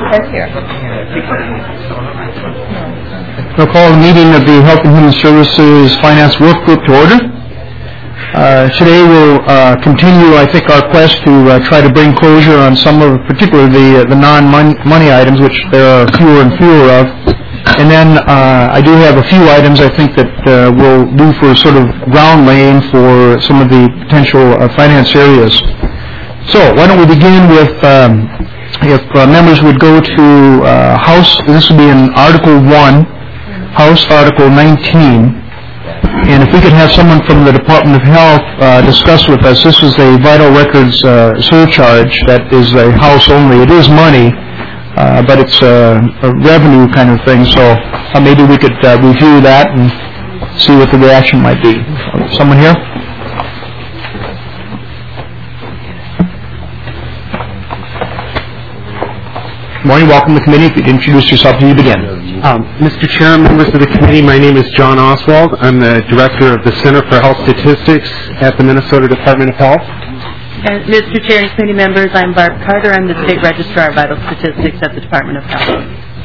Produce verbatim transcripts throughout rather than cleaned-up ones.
says here. We'll call the meeting of the Health and Human Services Finance Work Group to order. Uh, today we'll uh, continue, I think, our quest to uh, try to bring closure on some of, particularly the, the non-money items, which there are fewer and fewer of. And then uh, I do have a few items I think that uh, we'll do for sort of ground laying for some of the potential uh, finance areas. So why don't we begin with, um, if uh, members would go to uh, House, this would be in Article one, House Article nineteen. And if we could have someone from the Department of Health uh, discuss with us, this is a vital records uh, surcharge that is a house only. It is money, uh, but it's a, a revenue kind of thing. So uh, maybe we could uh, review that and see what the reaction might be. Someone here? Good morning. Welcome to the committee. If you'd introduce yourself, you begin. Um, Mister Chair, members of the committee, my name is John Oswald. I'm the director of the Center for Health Statistics at the Minnesota Department of Health. And Mister Chair and committee members, I'm Barb Carter. I'm the State Registrar of Vital Statistics at the Department of Health.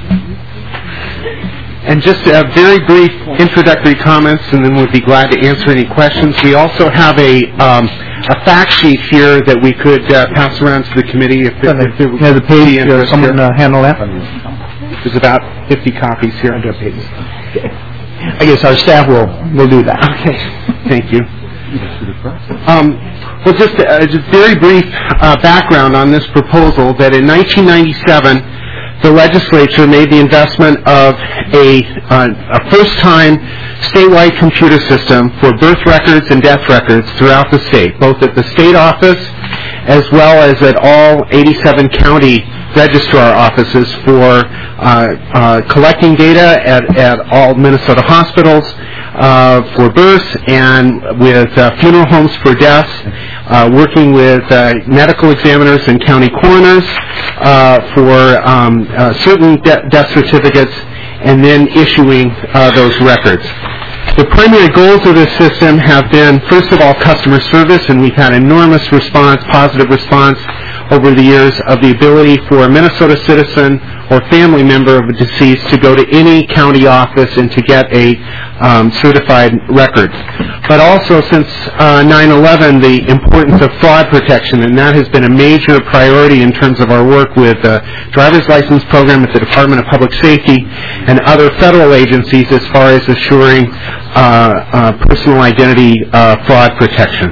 And just a very brief introductory comments, and then we'll be glad to answer any questions. We also have a um, a fact sheet here that we could uh, pass around to the committee. If, it, if it yeah, the page, uh, someone uh, handle that. There's about fifty copies here. I guess our staff will will do that. Okay, thank you. Um, well, just uh, just very brief uh, background on this proposal. That in nineteen ninety-seven, the legislature made the investment of a, uh, a first-time statewide computer system for birth records and death records throughout the state, both at the state office as well as at all eighty-seven county registrar offices for uh, uh, collecting data at, at all Minnesota hospitals uh, for births and with uh, funeral homes for deaths, uh, working with uh, medical examiners and county coroners uh, for um, uh, certain de- death certificates, and then issuing uh, those records. The primary goals of this system have been, first of all, customer service, and we've had enormous response, positive response over the years of the ability for a Minnesota citizen or family member of a deceased to go to any county office and to get a um, certified record. But also since uh, nine eleven, the importance of fraud protection, and that has been a major priority in terms of our work with the driver's license program at the Department of Public Safety and other federal agencies as far as assuring uh, uh, personal identity uh, fraud protection.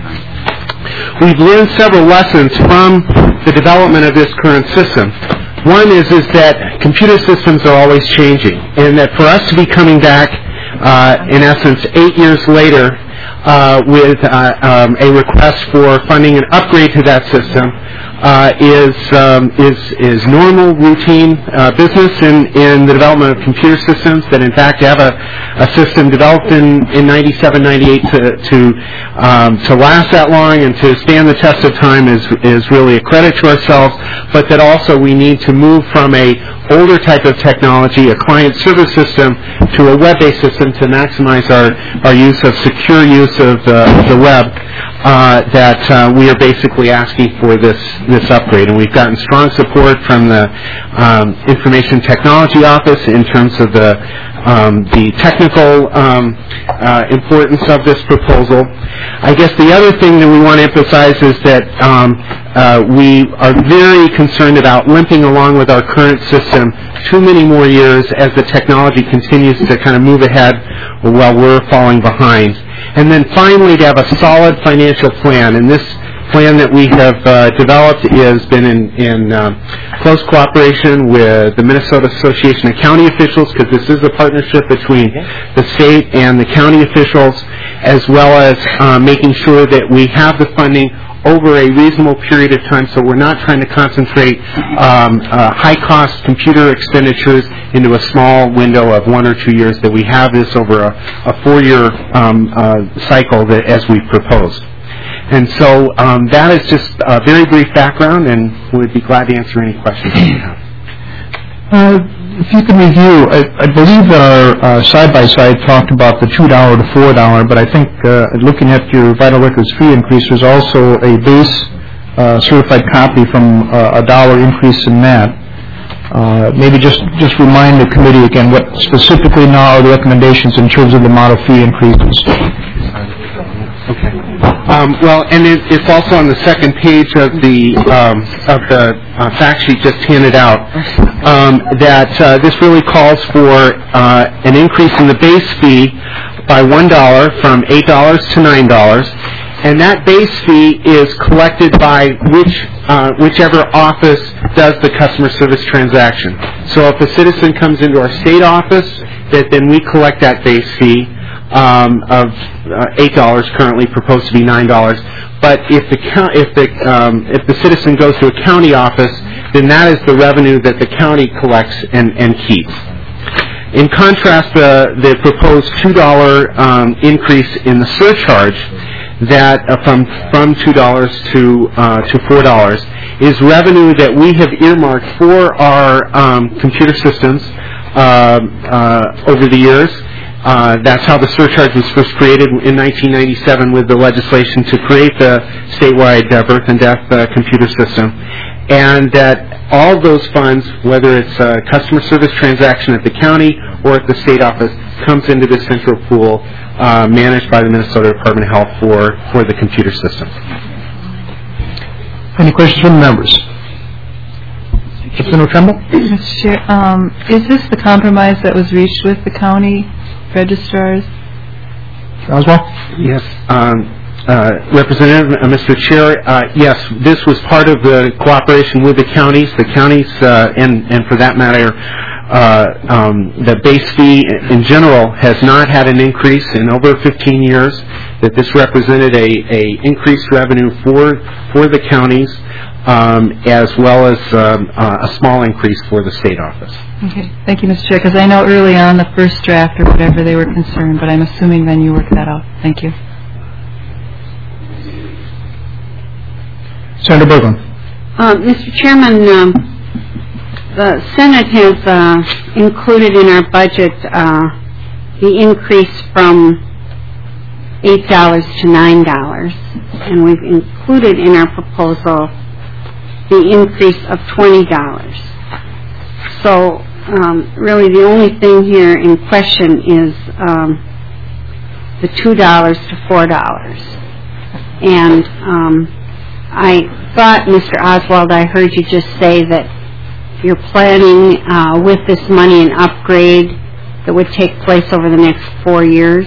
We've learned several lessons from the development of this current system. One is, is that computer systems are always changing, and that for us to be coming back, uh, in essence, eight years later, uh, with uh, um, a request for funding an upgrade to that system uh, is, um, is is normal, routine uh, business in, in the development of computer systems. That in fact, to have a, a system developed in, in ninety-seven, ninety-eight to to um, to last that long and to stand the test of time is is really a credit to ourselves. But that also we need to move from a older type of technology, a client server system, to a web-based system to maximize our, our use of secure use of uh, the web. Uh, that uh, we are basically asking for this this upgrade, and we've gotten strong support from the um, Information Technology Office in terms of the um, the technical um, uh, importance of this proposal. I guess the other thing that we want to emphasize is that um, uh, we are very concerned about limping along with our current system too many more years as the technology continues to kind of move ahead while we're falling behind. And then finally, to have a solid financial plan. And this plan that we have uh, developed has been in, in uh, close cooperation with the Minnesota Association of County Officials, because this is a partnership between the state and the county officials, as well as uh, making sure that we have the funding over a reasonable period of time, so we're not trying to concentrate um, uh, high-cost computer expenditures into a small window of one or two years, that we have this over a, a four-year um, uh, cycle that, as we've proposed. And so um, that is just a very brief background, and we'd be glad to answer any questions you have. Uh, if you can review, I, I believe our uh, side-by-side talked about the two dollar to four dollar, but I think uh, looking at your Vital Records fee increase, there's also a base uh, certified copy from uh, a dollar increase in that. Uh, maybe just, just remind the committee again what specifically now are the recommendations in terms of the amount of fee increases. Okay. Um, well, and it, it's also on the second page of the um, of the uh, fact sheet just handed out um, that uh, this really calls for uh, an increase in the base fee by one dollar from eight dollars to nine dollars, and that base fee is collected by which uh, whichever office does the customer service transaction. So if a citizen comes into our state office, that then we collect that base fee. Um, of uh, eight dollars, currently proposed to be nine dollars. But if the if the um, if the citizen goes to a county office, then that is the revenue that the county collects and, and keeps. In contrast, the the proposed two dollar um, increase in the surcharge, that uh, from from two dollars to uh, to four dollars, is revenue that we have earmarked for our um, computer systems uh, uh, over the years. Uh, that's how the surcharge was first created in nineteen ninety-seven with the legislation to create the statewide uh, birth and death uh, computer system. And that all those funds, whether it's a customer service transaction at the county or at the state office, comes into the central pool uh, managed by the Minnesota Department of Health for, for the computer system. Any questions from the members? Representative Tremble? Mister Chair, um, is this the compromise that was reached with the county registrars? Oswald? Yes. Um, uh, Representative, uh, Mister Chair, uh, yes, this was part of the cooperation with the counties. The counties, uh, and, and for that matter, uh, um, the base fee in general has not had an increase in over fifteen years, that this represented a, a increased revenue for, for the counties, um, as well as um, uh, a small increase for the state office. Okay, thank you, Mister Chair, because I know early on the first draft or whatever they were concerned, but I'm assuming then you worked that out. Thank you. Senator Berglund. Uh, Mister Chairman, um, the Senate has uh, included in our budget uh, the increase from eight dollars to nine dollars, and we've included in our proposal the increase of twenty dollars. So um, really the only thing here in question is um, the two dollars to four dollars. And um, I thought, Mister Oswald, I heard you just say that you're planning uh, with this money an upgrade that would take place over the next four years.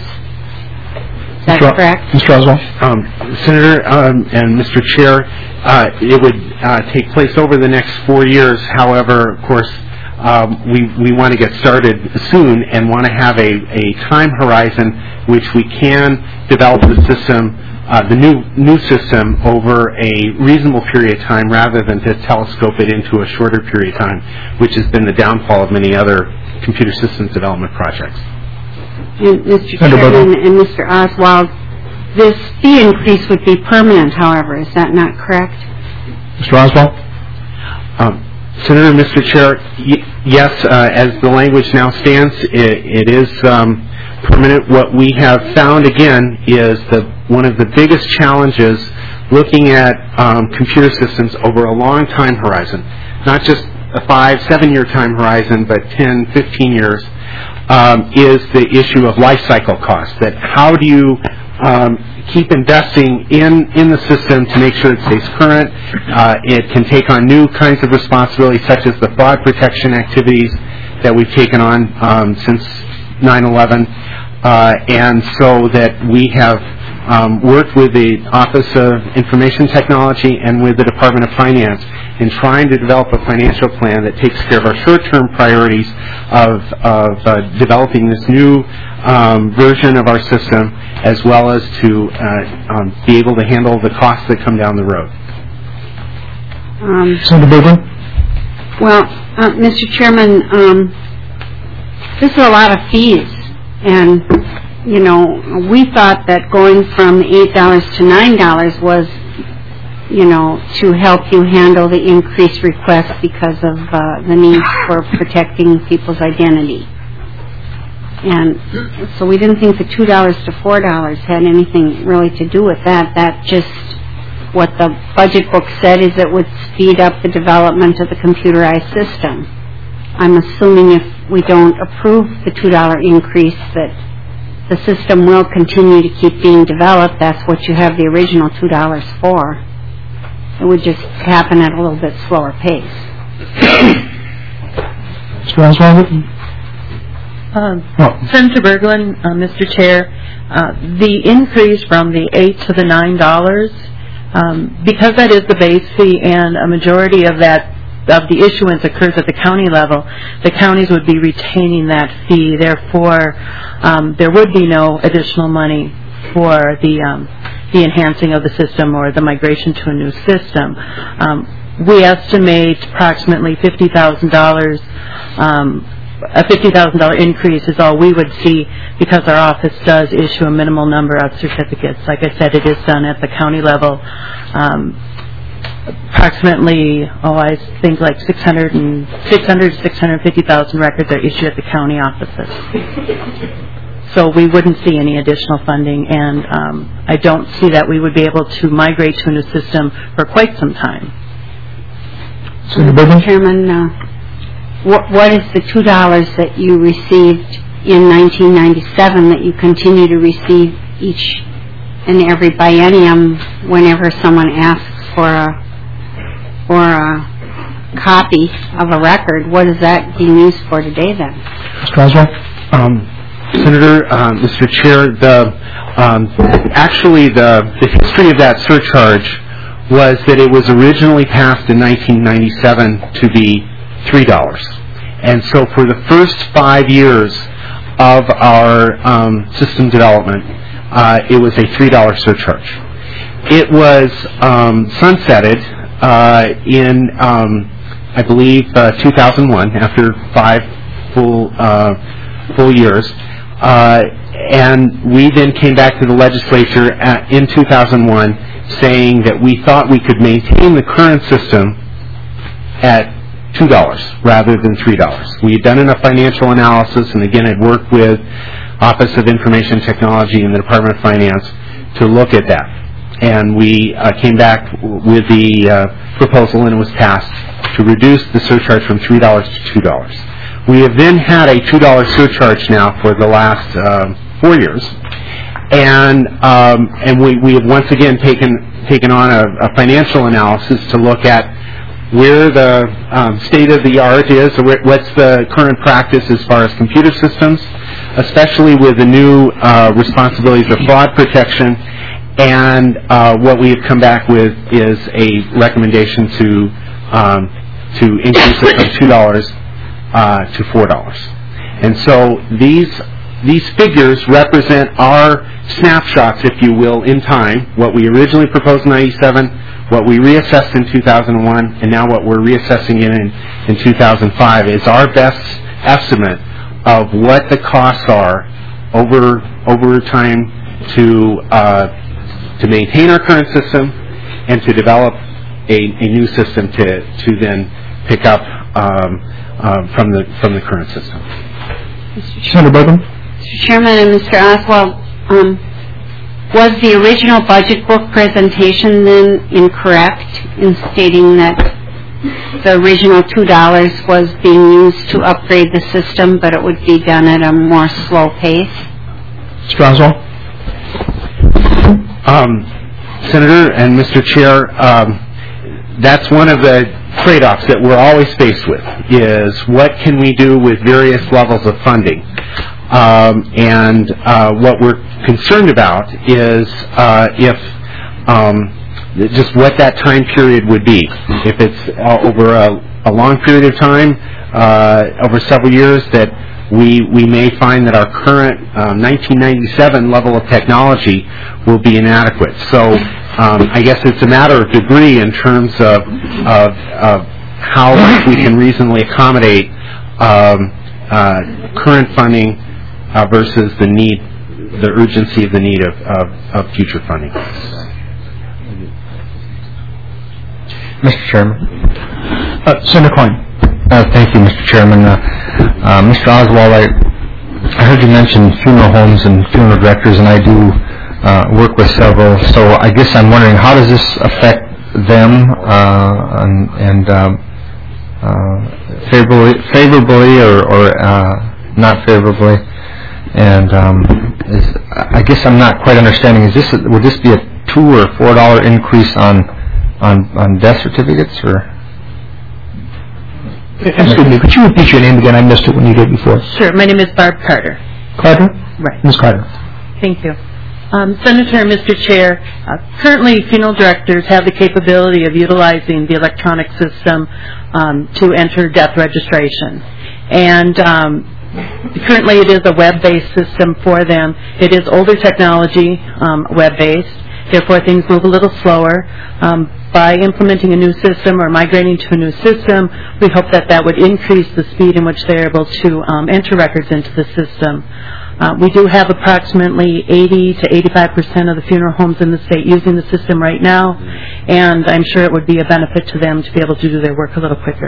Is that Mister correct? Mister Oswald? Um, Senator um, and Mister Chair, uh, it would uh, take place over the next four years. However, of course, um, we, we want to get started soon and want to have a, a time horizon which we can develop the system, uh, the new new system, over a reasonable period of time rather than to telescope it into a shorter period of time, which has been the downfall of many other computer systems development projects. And Mister Chairman and Mister Oswald, this fee increase would be permanent, however. Is that not correct? Mister Oswald? Um, Senator, Mister Chair, y- yes, uh, as the language now stands, it, it is um, permanent. What we have found, again, is that one of the biggest challenges looking at um, computer systems over a long time horizon, not just a five, seven-year time horizon, but ten, fifteen years, Um, is the issue of life cycle costs. That how do you um, keep investing in, in the system to make sure it stays current? Uh, it can take on new kinds of responsibilities, such as the fraud protection activities that we've taken on um, since nine eleven, uh, and so that we have um, worked with the Office of Information Technology and with the Department of Finance in trying to develop a financial plan that takes care of our short-term priorities of, of uh, developing this new um, version of our system, as well as to uh, um, be able to handle the costs that come down the road. Um, Senator Berglund? well, uh, Mister Chairman, um, this is a lot of fees, and you know, we thought that going from eight dollars to nine dollars was, you know, to help you handle the increased requests because of uh, the need for protecting people's identity. And so we didn't think the two dollars to four dollars had anything really to do with that. That just, what the budget book said is it would speed up the development of the computerized system. I'm assuming if we don't approve the two dollar increase that the system will continue to keep being developed. That's what you have the original two dollars for. It would just happen at a little bit slower pace. Mister Oswald? Um, Oh. Senator Berglund, uh, Mister Chair, uh, the increase from the eight to the nine dollars, um, because that is the base fee, and a majority of that of the issuance occurs at the county level, the counties would be retaining that fee. Therefore, um, there would be no additional money for the um, the enhancing of the system or the migration to a new system. Um, we estimate approximately fifty thousand dollars. Um, a fifty thousand dollars increase is all we would see because our office does issue a minimal number of certificates. Like I said, it is done at the county level. Um, approximately, oh, I think like six hundred and six hundred to six hundred fifty thousand records are issued at the county offices. So we wouldn't see any additional funding, and um, I don't see that we would be able to migrate to a new system for quite some time. Senator Chairman, uh, what, what is the two dollars that you received in nineteen ninety-seven that you continue to receive each and every biennium whenever someone asks for a for a copy of a record? What is that being used for today then? Mister Oswald? Um, Senator, uh, Mister Chair, the um, actually the, the history of that surcharge was that it was originally passed in nineteen ninety-seven to be three dollars. And so for the first five years of our um, system development, uh, it was a three dollar surcharge. It was um, sunsetted uh, in, um, I believe, uh, two thousand one, after five full uh, full years. Uh, and we then came back to the legislature at, in two thousand one saying that we thought we could maintain the current system at two dollars rather than three dollars. We had done enough financial analysis, and again, I'd worked with Office of Information Technology and the Department of Finance to look at that. And we uh, came back with the uh, proposal, and it was passed to reduce the surcharge from three dollars to two dollars. We have then had a two dollar surcharge now for the last uh, four years, and um, and we, we have once again taken taken on a, a financial analysis to look at where the um, state of the art is, or what's the current practice as far as computer systems, especially with the new uh, responsibilities of fraud protection. And uh, what we have come back with is a recommendation to um, to increase it from two dollars uh, to four dollars. And so these these figures represent our snapshots, if you will, in time. What we originally proposed in ninety-seven, what we reassessed in two thousand one, and now what we're reassessing in in two thousand five is our best estimate of what the costs are over over time to uh, to maintain our current system and to develop a, a new system to to then pick up um, uh, from the from the current system. Senator Berglund? Mister Chairman and Mister Oswald, um, was the original budget book presentation then incorrect in stating that the original two dollars was being used to upgrade the system, but it would be done at a more slow pace? Mister Oswald? Um, Senator and Mister Chair, um, that's one of the trade-offs that we're always faced with, is what can we do with various levels of funding. Um, and uh, what we're concerned about is uh, if um, just what that time period would be. If it's uh, over a, a long period of time, uh, over several years, that we we may find that our current um, nineteen ninety-seven level of technology will be inadequate. So um, I guess it's a matter of degree in terms of of, of how we can reasonably accommodate um, uh, current funding uh, versus the need, the urgency of the need of, of, of future funding. Mister Chairman. Uh, Senator Klein. Uh, thank you, Mister Chairman. Uh, uh, Mister Oswald, I, I heard you mention funeral homes and funeral directors, and I do uh, work with several. So I guess I'm wondering, how does this affect them, uh, and, and um, uh, favorably, favorably or, or uh, not favorably. And um, is, I guess I'm not quite understanding. Is this would this be a two or four dollar increase on on on death certificates or? Excuse me, could you repeat your name again? I missed it when you did before. Sure. My name is Barb Carter. Carter? Right. Miz Carter. Thank you. Um, Senator, Mister Chair, uh, currently funeral directors have the capability of utilizing the electronic system um, to enter death registration. And um, currently it is a web-based system for them. It is older technology, um, web-based. Therefore, things move a little slower. Um, by implementing a new system or migrating to a new system, we hope that that would increase the speed in which they're able to um, enter records into the system. Uh, we do have approximately eighty to eighty-five percent of the funeral homes in the state using the system right now, and I'm sure it would be a benefit to them to be able to do their work a little quicker.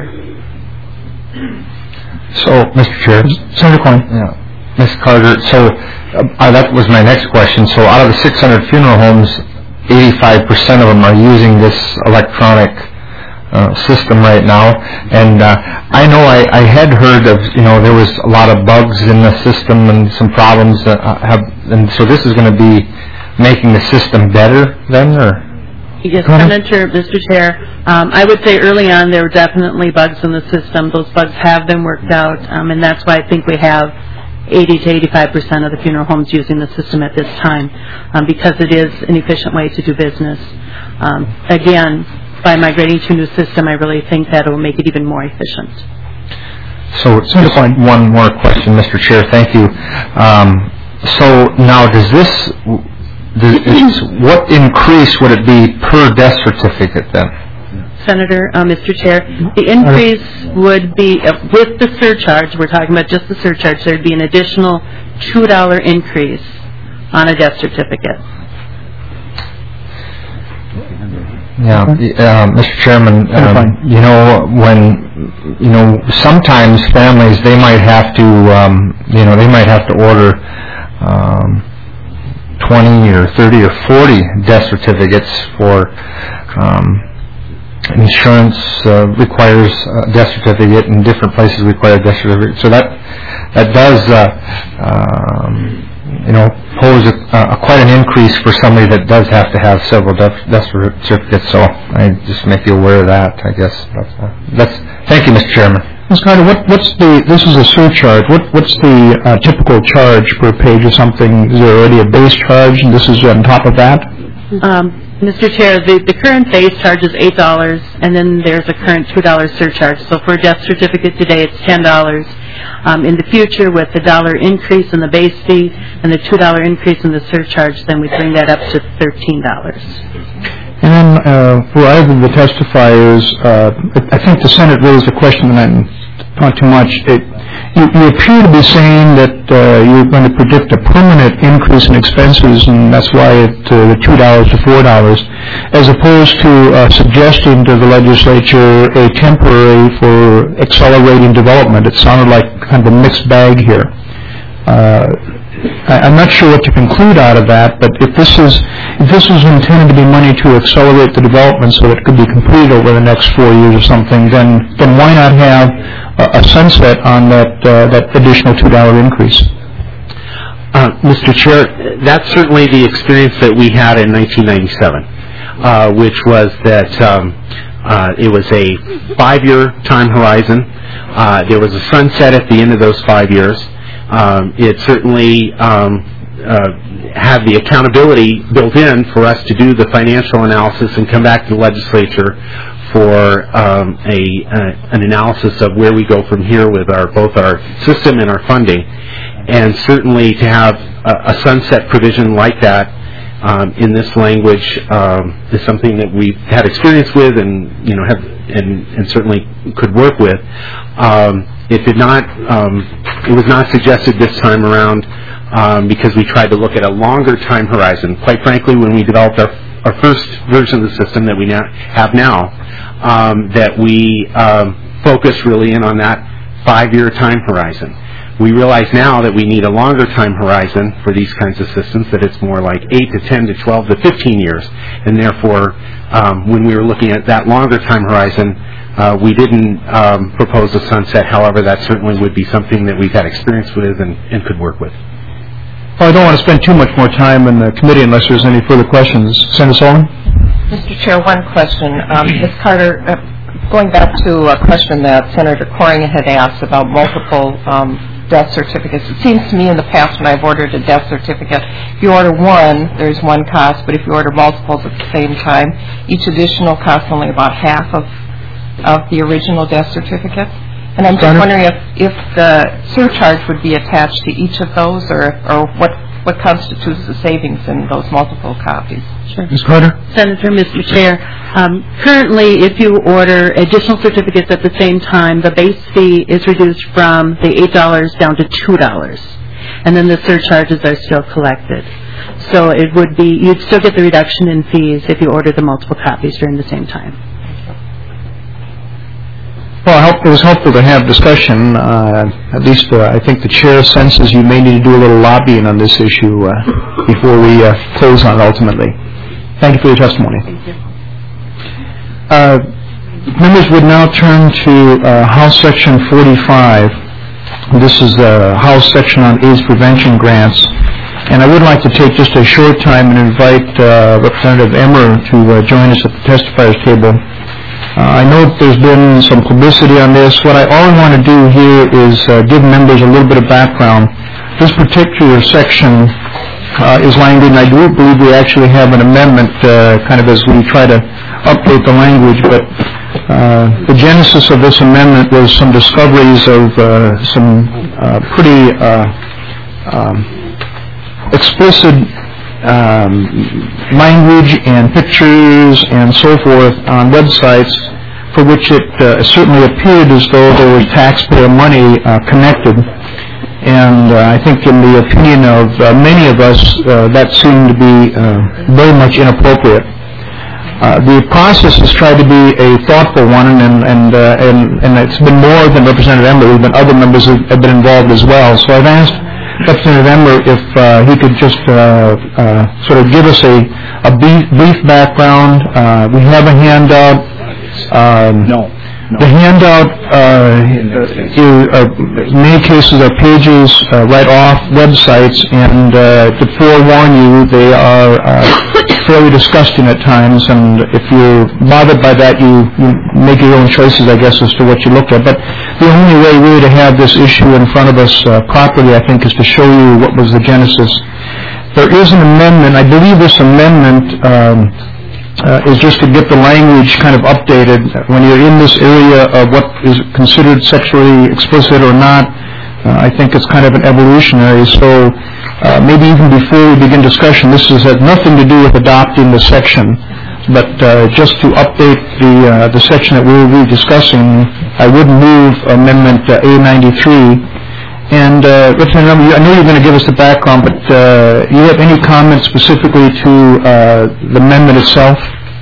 So, Mister Chair, Senator Coyne. Yeah, Miz Carter. So uh, that was my next question. So, out of the six hundred funeral homes, eighty-five percent of them are using this electronic uh, system right now. And uh, I know I, I had heard of, you know, there was a lot of bugs in the system and some problems that have, and so this is going to be making the system better then, or? Yes, Senator, Mister Chair. Um, I would say early on there were definitely bugs in the system. Those bugs have been worked out, um, and that's why I think we have eighty to eighty-five percent of the funeral homes using the system at this time, um, because it is an efficient way to do business. Um, again, by migrating to a new system, I really think that it will make it even more efficient. So, just one more question, Mister Chair. Thank you. Um, so now, does this, does, what increase would it be per death certificate then? Senator, uh, Mister Chair, the increase would be, uh, with the surcharge, we're talking about just the surcharge, there would be an additional two dollar increase on a death certificate. Yeah, uh, Mister Chairman, um, you know, when, you know, sometimes families, they might have to, um, you know, they might have to order um, twenty or thirty or forty death certificates for um, insurance uh, requires a death certificate, and different places require a death certificate. So that that does, uh, um, you know, pose a, uh, quite an increase for somebody that does have to have several death, death certificates. So I just make you aware of that, I guess. That's, uh, that's thank you, Mister Chairman. Miz Carter, what, what's the? This is a surcharge. What, what's the uh, typical charge per page or something? Is there already a base charge, and this is on top of that? Um, Mister Chair, the, the current base charge is eight dollars, and then there's a current two dollar surcharge. So for a death certificate today, it's ten dollars. Um, in the future, with the dollar increase in the base fee and the two dollar increase in the surcharge, then we bring that up to thirteen dollars. And then uh, for either of the testifiers, uh, I think the Senate raised a question, and I'm not too much. It, you, you appear to be saying that uh, you're going to predict a permanent increase in expenses, and that's why it, uh, the two dollars to four dollars, as opposed to uh, suggesting to the legislature a temporary for accelerating development. It sounded like kind of a mixed bag here. Uh, I, I'm not sure what to conclude out of that, but if this is if this is intended to be money to accelerate the development so that it could be completed over the next four years or something, then then why not have a, a sunset on that uh, that additional two dollar increase? Uh, Mister Chair, that's certainly the experience that we had in nineteen ninety-seven, uh, which was that um, uh, it was a five-year time horizon. Uh, there was a sunset at the end of those five years. Um, it certainly um, uh, had the accountability built in for us to do the financial analysis and come back to the legislature for um, a, a an analysis of where we go from here with our both our system and our funding. And certainly to have a, a sunset provision like that um, in this language um, is something that we've had experience with, and you know have and, and certainly could work with. Um, it did not. Um, it was not suggested this time around um, because we tried to look at a longer time horizon. Quite frankly, when we developed our our first version of the system that we now have now, um, that we um, focus really in on that five-year time horizon. We realize now that we need a longer time horizon for these kinds of systems, that it's more like eight to ten to twelve to fifteen years. And therefore, um, when we were looking at that longer time horizon, Uh, we didn't um, propose a sunset. However, that certainly would be something that we've had experience with and, and could work with. Well, I don't want to spend too much more time in the committee unless there's any further questions. Senator Solomon? Mister Chair, one question. Um, Miz Carter, uh, going back to a question that Senator Corrigan had asked about multiple um, death certificates. It seems to me in the past when I've ordered a death certificate, if you order one, there's one cost, but if you order multiples at the same time, each additional costs only about half of, of the original death certificate. And I'm just wondering if, if the surcharge would be attached to each of those, or, or what, what constitutes the savings in those multiple copies. Sure. Miz Carter? Senator, Mister Chair, um, currently if you order additional certificates at the same time, the base fee is reduced from the eight dollars down to two dollars. And then the surcharges are still collected. So it would be, you'd still get the reduction in fees if you ordered the multiple copies during the same time. Well, I hope it was helpful to have discussion. Uh, at least uh, I think the chair senses you may need to do a little lobbying on this issue uh, before we uh, close on it ultimately. Thank you for your testimony. Thank you. Uh, members would now turn to uh, House Section forty-five. This is the House section on AIDS prevention grants. And I would like to take just a short time and invite uh, Representative Emmer to uh, join us at the testifiers table. Uh, I know that there's been some publicity on this. What I all I want to do here is uh, give members a little bit of background. This particular section uh, is language, and I do believe we actually have an amendment uh, kind of as we try to update the language, but uh, the genesis of this amendment was some discoveries of uh, some uh, pretty uh, um, explicit Um, language and pictures and so forth on websites for which it uh, certainly appeared as though there was taxpayer money uh, connected. And uh, I think in the opinion of uh, many of us, uh, that seemed to be uh, very much inappropriate. Uh, the process has tried to be a thoughtful one, and and, uh, and, and it's been more than Representative Emmer, but other members have, have been involved as well. So I've asked Representative Emmer if uh, he could just uh, uh, sort of give us a, a brief, brief background. Uh, we have a handout. Um, no, no. The handout, uh, is, uh, in many cases, are pages uh, right off websites, and uh, to forewarn you, they are uh, fairly disgusting at times, and if you're bothered by that, you, you make your own choices, I guess, as to what you look at. But the only way really to have this issue in front of us uh, properly, I think, is to show you what was the genesis. There is an amendment. I believe this amendment um, uh, is just to get the language kind of updated. When you're in this area of what is considered sexually explicit or not, uh, I think it's kind of an evolutionary. So uh, maybe even before we begin discussion, this has had nothing to do with adopting the section. But uh, just to update the uh, the section that we will be discussing, I would move Amendment uh, A ninety-three. And uh, Representative, I know you're going to give us the background, but uh, you have any comments specifically to uh, the amendment itself?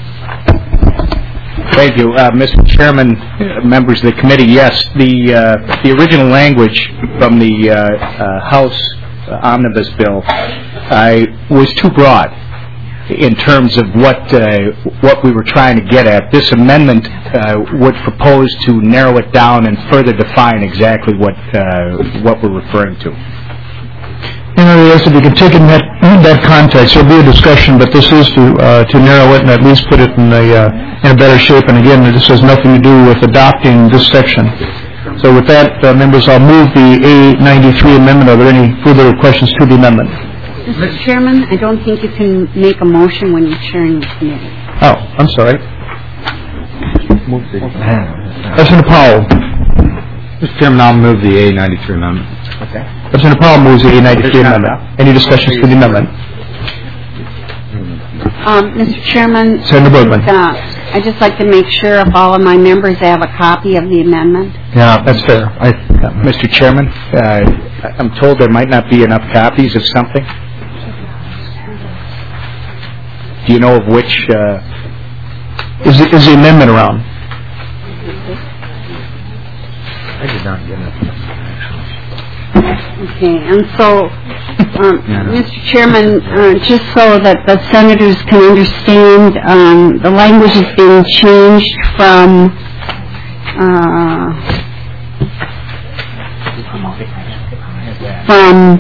Thank you, uh, Mister Chairman, uh, members of the committee. Yes, the uh, the original language from the uh, uh, House uh, omnibus bill uh, was too broad in terms of what uh, what we were trying to get at. This amendment uh, would propose to narrow it down and further define exactly what uh, what we're referring to. In other words, if you can take it in that, in that context, there'll be a discussion, but this is to uh, to narrow it and at least put it in a uh, in a better shape. And again, this has nothing to do with adopting this section. So with that, uh, members, I'll move the A ninety-three amendment. Are there any further questions to the amendment? Mister Chairman, I don't think you can make a motion when you're chairing the committee. Oh, I'm sorry. Representative Powell. Mister Chairman, I'll move the A ninety-three amendment. Okay. Representative Powell moves the A ninety-three amendment. Any discussions for the amendment? Um, Mister Chairman, Senator Bergman. Uh, I'd just like to make sure if all of my members have a copy of the amendment. Yeah, that's fair. I, uh, Mister Chairman, uh, I'm told there might not be enough copies of something. Do you know of which? Uh, is, the, is the amendment around? I did not get it. Okay, and so, um, yeah, no. Mister Chairman, uh, just so that the senators can understand, um, the language is being changed from uh, from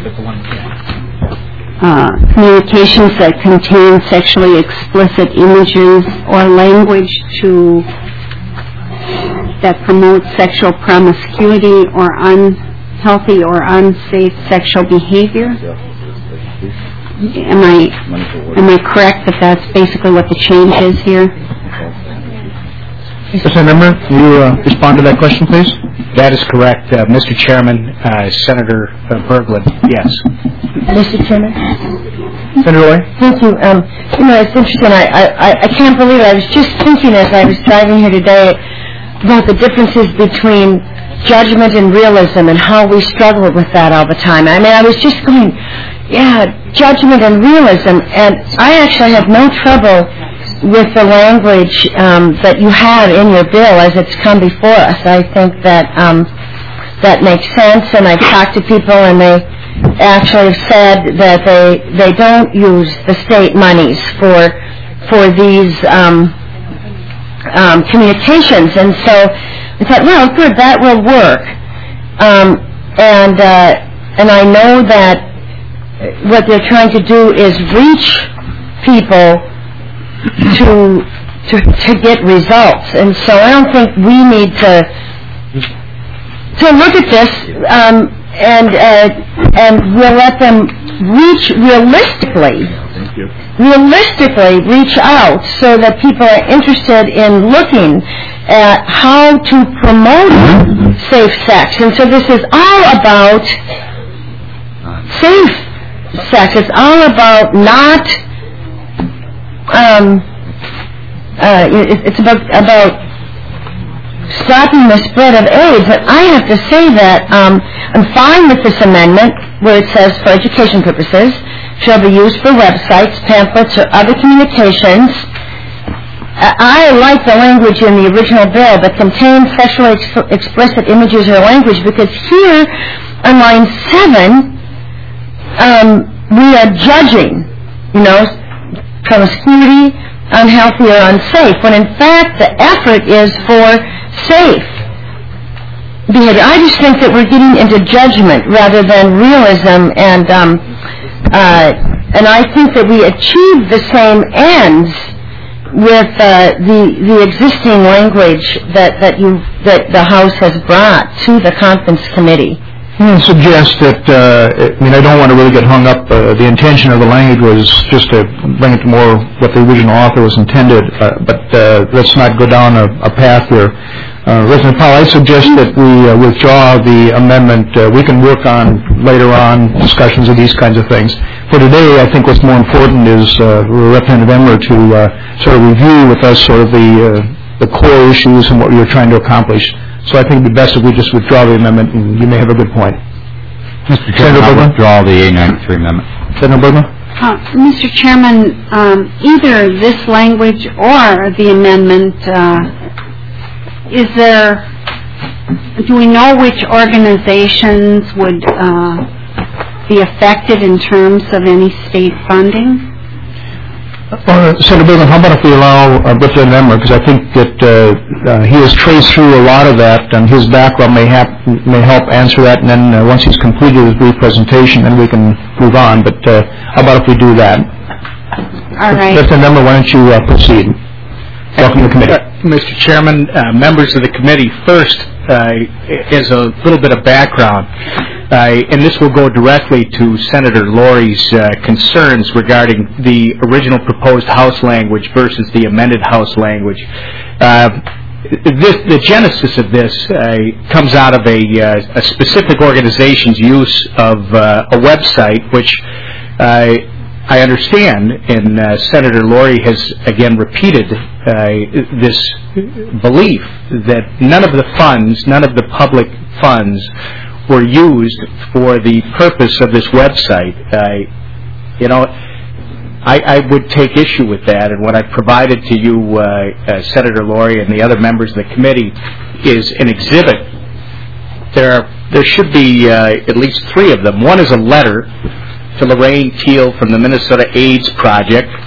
uh, communications that contain sexually explicit images or language to that promotes sexual promiscuity or unhealthy or unsafe sexual behavior. Am I am I correct that that's basically what the change is here? Mister Member, will you uh, respond to that question, please? That is correct, uh, Mister Chairman. Uh, Senator uh, Berglund, yes. Mister Chairman? Senator Loy? Thank you. Um, you know, it's interesting. I, I, I can't believe it. I was just thinking as I was driving here today about the differences between judgment and realism and how we struggle with that all the time. I mean, I was just going, yeah, judgment and realism, and I actually have no trouble with the language um, that you have in your bill as it's come before us. I think that um, that makes sense, and I've talked to people, and they actually have said that they they don't use the state monies for for these um, um, communications, and so I thought, well, good, that will work, um, and uh, and I know that what they're trying to do is reach people to to to get results, and so I don't think we need to to look at this um, and uh, and we'll let them reach realistically realistically reach out so that people are interested in looking at how to promote safe sex, and so this is all about safe sex. It's all about not. Um, uh, it, it's about about stopping the spread of AIDS. But I have to say that um, I'm fine with this amendment where it says for education purposes shall be used for websites, pamphlets, or other communications. I like the language in the original bill that contains sexually ex- explicit images or language, because here on line seven um, we are judging, you know, promiscuity, unhealthy or unsafe, when in fact the effort is for safe behavior. I just think that we're getting into judgment rather than realism, and um, uh, and I think that we achieve the same ends with uh, the the existing language that, that you that the House has brought to the conference committee. I suggest that, uh, I mean, I don't want to really get hung up. Uh, the intention of the language was just to bring it to more what the original author was intended, uh, but uh, let's not go down a, a path here. Uh, Representative Powell, I suggest that we uh, withdraw the amendment. Uh, we can work on later on discussions of these kinds of things. For today, I think what's more important is uh, Representative Emmer to uh, sort of review with us sort of the, uh, the core issues and what we were trying to accomplish. So I think it would be best if we just withdraw the amendment, and you may have a good point. Mister Chairman, I withdraw the A ninety-three amendment. Senator Bergman? Uh, Mister Chairman, um, either this language or the amendment, uh, is there, do we know which organizations would uh, be affected in terms of any state funding? Uh, Senator Bergman, how about if we allow uh, Representative Emmer, because I think that uh, uh, he has traced through a lot of that, and his background may, hap- may help answer that, and then uh, once he's completed his brief presentation, then we can move on. But uh, how about if we do that? All right. Representative Emmer, why don't you uh, proceed? Welcome to the committee. Uh, Mister Chairman, uh, members of the committee, first, uh, is a little bit of background. Uh, and this will go directly to Senator Lori's uh, concerns regarding the original proposed House language versus the amended House language. Uh, this, the genesis of this uh, comes out of a, uh, a specific organization's use of uh, a website, which uh, I understand, and uh, Senator Lori has again repeated uh, this belief that none of the funds, none of the public funds, were used for the purpose of this website. Uh, you know, I, I would take issue with that, and what I provided to you, uh, uh, Senator Lori, and the other members of the committee, is an exhibit. There, are, there should be uh, at least three of them. One is a letter to Lorraine Teal from the Minnesota AIDS Project,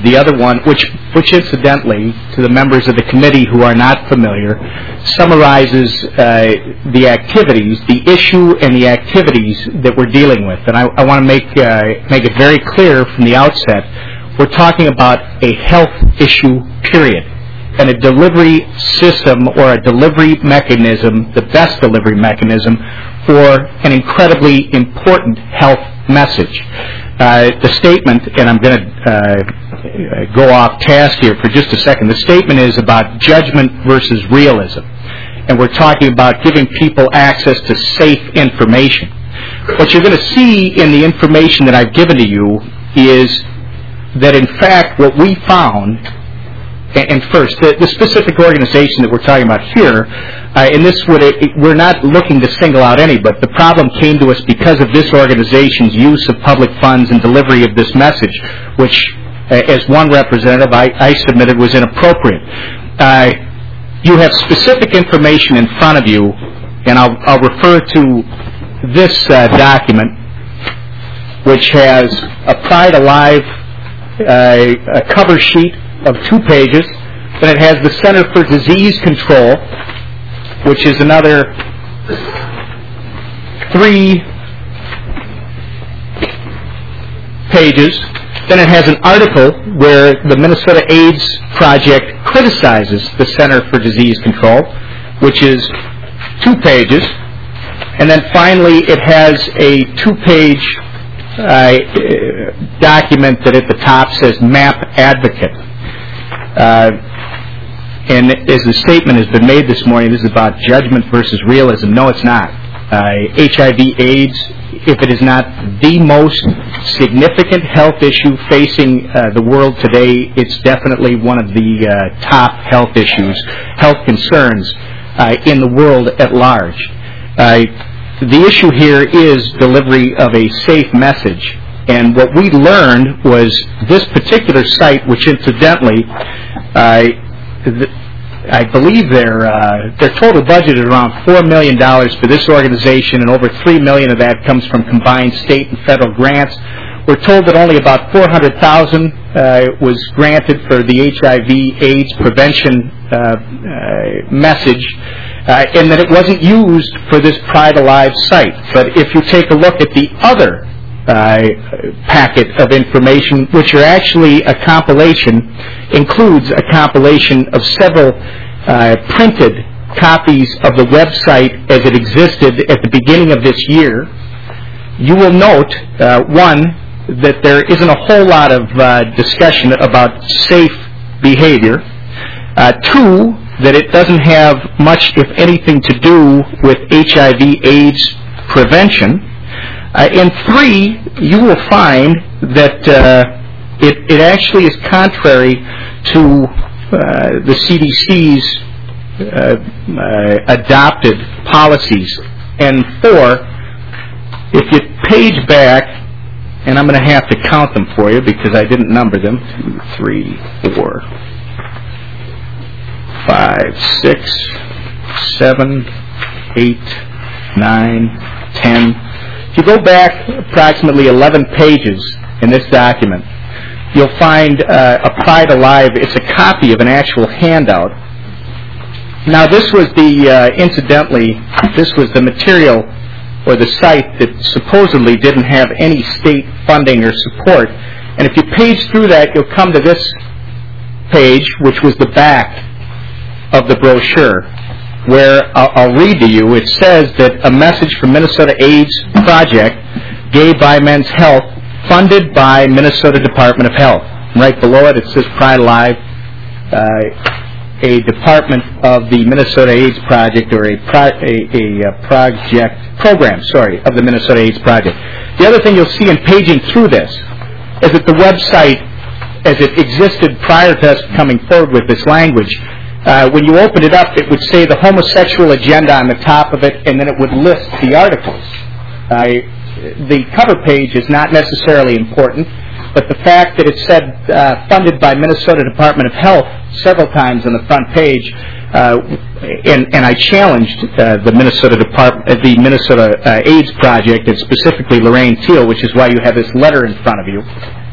the other one, which, which incidentally, to the members of the committee who are not familiar, summarizes uh, the activities, the issue and the activities that we're dealing with. And I, I want to make, uh, make it very clear from the outset, we're talking about a health issue, period, and a delivery system or a delivery mechanism, the best delivery mechanism, for an incredibly important health message. Uh, the statement, and I'm going to uh, go off task here for just a second, the statement is about judgment versus realism. And we're talking about giving people access to safe information. What you're going to see in the information that I've given to you is that, in fact, what we found, and first, the, the specific organization that we're talking about here, uh, and this would, it, we're not looking to single out any, but the problem came to us because of this organization's use of public funds and delivery of this message, which, uh, as one representative, I, I submitted was inappropriate. Uh, you have specific information in front of you, and I'll, I'll refer to this uh, document, which has a Pride Alive uh, a cover sheet of two pages. Then it has the Center for Disease Control, which is another three pages. Then it has an article where the Minnesota AIDS Project criticizes the Center for Disease Control, which is two pages. And then finally it has a two-page uh, document that at the top says MAP Advocate. Uh, and as the statement has been made this morning, this is about judgment versus realism. No, it's not. Uh, H I V AIDS, if it is not the most significant health issue facing uh, the world today, it's definitely one of the uh, top health issues, health concerns uh, in the world at large. Uh, the issue here is delivery of a safe message. And what we learned was this particular site, which incidentally, uh, th- I believe their uh, their total budget is around four million dollars for this organization, and over three million dollars of that comes from combined state and federal grants. We're told that only about four hundred thousand dollars uh, was granted for the H I V AIDS prevention uh, uh, message, uh, and that it wasn't used for this Pride Alive site. But if you take a look at the other Uh, packet of information, which are actually a compilation, includes a compilation of several uh, printed copies of the website as it existed at the beginning of this year. You will note, uh, one, that there isn't a whole lot of uh, discussion about safe behavior. Uh, two, that it doesn't have much, if anything, to do with H I V AIDS prevention. Uh, and three, you will find that uh, it, it actually is contrary to uh, the C D C's uh, uh, adopted policies. And four, if you page back, and I'm going to have to count them for you because I didn't number them, two, three, four, five, six, seven, eight, nine, ten. If you go back approximately eleven pages in this document, you'll find uh, a Pride Alive. It's a copy of an actual handout. Now, this was the, uh, incidentally, this was the material or the site that supposedly didn't have any state funding or support. And if you page through that, you'll come to this page, which was the back of the brochure, where I'll, I'll read to you. It says that a message from Minnesota AIDS Project, Gay by Men's Health, funded by Minnesota Department of Health. And right below it, it says Pride Alive, uh, a department of the Minnesota AIDS Project, or a, pro- a, a, a project program, sorry, of the Minnesota AIDS Project. The other thing you'll see in paging through this is that the website, as it existed prior to us coming forward with this language, Uh, when you open it up, it would say the homosexual agenda on the top of it, and then it would list the articles. Uh, the cover page is not necessarily important, but the fact that it said uh, funded by Minnesota Department of Health several times on the front page, uh, and, and I challenged uh, the Minnesota Department, uh, the Minnesota uh, AIDS Project, and specifically Lorraine Teal, which is why you have this letter in front of you.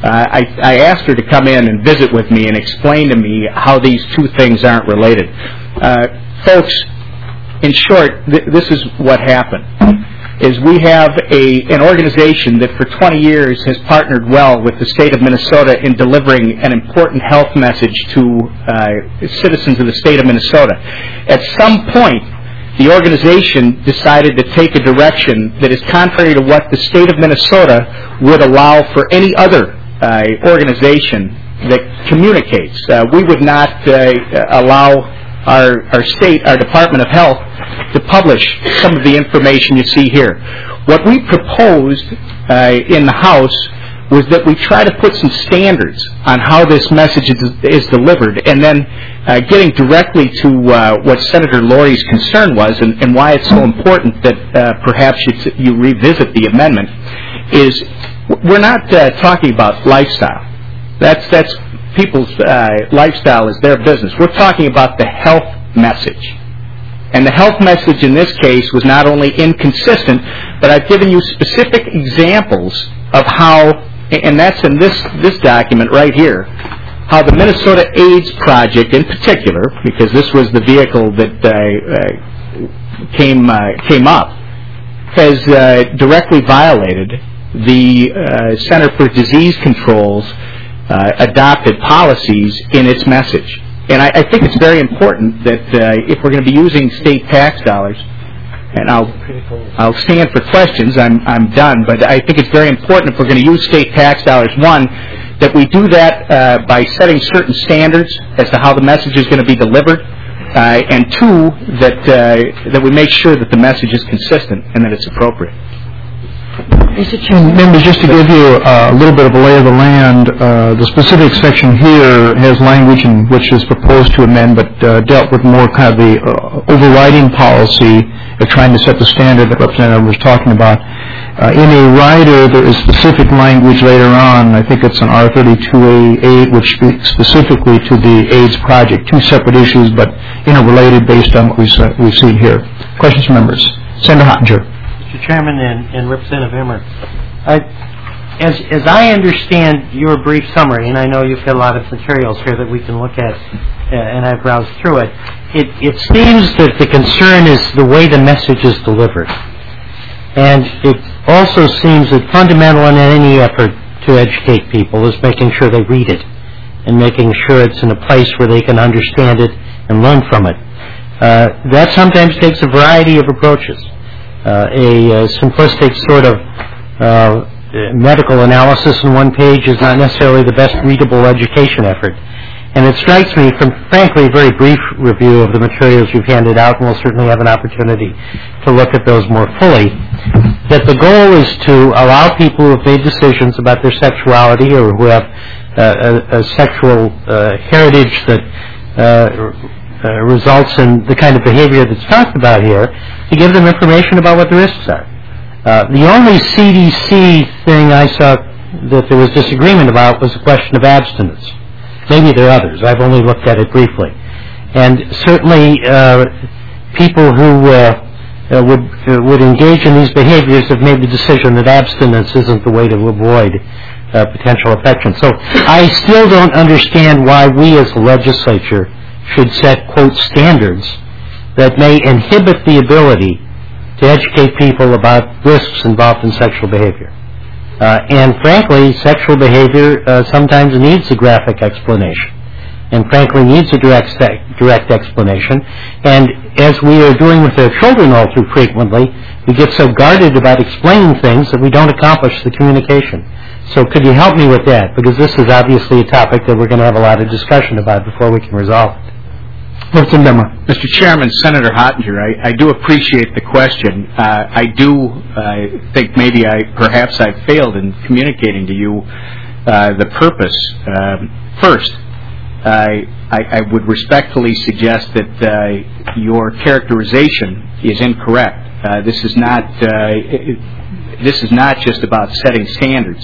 Uh, I, I asked her to come in and visit with me and explain to me how these two things aren't related. Uh, folks, in short, th- this is what happened. Is we have a an organization that for twenty years has partnered well with the state of Minnesota in delivering an important health message to uh, citizens of the state of Minnesota. At some point, the organization decided to take a direction that is contrary to what the state of Minnesota would allow for any other uh, organization that communicates. Uh, we would not uh, allow our, our state, our Department of Health, to publish some of the information you see here. What we proposed uh, in the House was that we try to put some standards on how this message is, is delivered, and then uh, getting directly to uh, what Senator Laurie's concern was and, and why it's so important that uh, perhaps you, t- you revisit the amendment is we're not uh, talking about lifestyle. That's, that's people's uh, lifestyle is their business. We're talking about the health message. And the health message in this case was not only inconsistent, but I've given you specific examples of how, and that's in this, this document right here, how the Minnesota AIDS Project in particular, because this was the vehicle that uh, uh, came, uh, came up, has uh, directly violated the uh, Center for Disease Control's uh, adopted policies in its message. And I, I think it's very important that uh, if we're going to be using state tax dollars, and I'll I'll stand for questions. I'm I'm done. But I think it's very important if we're going to use state tax dollars, one, that we do that uh, by setting certain standards as to how the message is going to be delivered, uh, and two, that uh, that we make sure that the message is consistent and that it's appropriate. Mister Chairman, members, just to give you uh, a little bit of a lay of the land, uh, the specific section here has language in which is proposed to amend, but uh, dealt with more kind of the uh, overriding policy of trying to set the standard that Representative was talking about. Uh, in a rider, there is specific language later on. I think it's on R thirty-two A eight, which speaks specifically to the AIDS project. Two separate issues, but interrelated based on what we've, we've seen here. Questions from members? Senator Hottinger. Mister Chairman and, and Representative Emmer, I, as, as I understand your brief summary, and I know you've got a lot of materials here that we can look at, uh, and I've browsed through it, it, it seems that the concern is the way the message is delivered. And it also seems that fundamental in any effort to educate people is making sure they read it and making sure it's in a place where they can understand it and learn from it. Uh, that sometimes takes a variety of approaches. Uh, a uh, simplistic sort of uh, medical analysis in one page is not necessarily the best readable education effort. And it strikes me from, frankly, a very brief review of the materials you've handed out, and we'll certainly have an opportunity to look at those more fully, that the goal is to allow people who have made decisions about their sexuality or who have uh, a, a sexual uh, heritage that uh, Uh, results in the kind of behavior that's talked about here, to give them information about what the risks are. Uh, the only C D C thing I saw that there was disagreement about was the question of abstinence. Maybe there are others. I've only looked at it briefly. And certainly uh, people who uh, uh, would uh, would engage in these behaviors have made the decision that abstinence isn't the way to avoid uh, potential infection. So I still don't understand why we as a legislature should set, quote, standards that may inhibit the ability to educate people about risks involved in sexual behavior. Uh, and frankly, sexual behavior uh, sometimes needs a graphic explanation, and frankly needs a direct, direct explanation. And as we are doing with our children all too frequently, we get so guarded about explaining things that we don't accomplish the communication. So could you help me with that? Because this is obviously a topic that we're going to have a lot of discussion about before we can resolve it. Mister Chairman, Senator Hottinger, I, I do appreciate the question. Uh, I do uh, think maybe I perhaps I failed in communicating to you uh, the purpose. Um, first, I, I, I would respectfully suggest that uh, your characterization is incorrect. Uh, this is not uh, this is not just about setting standards.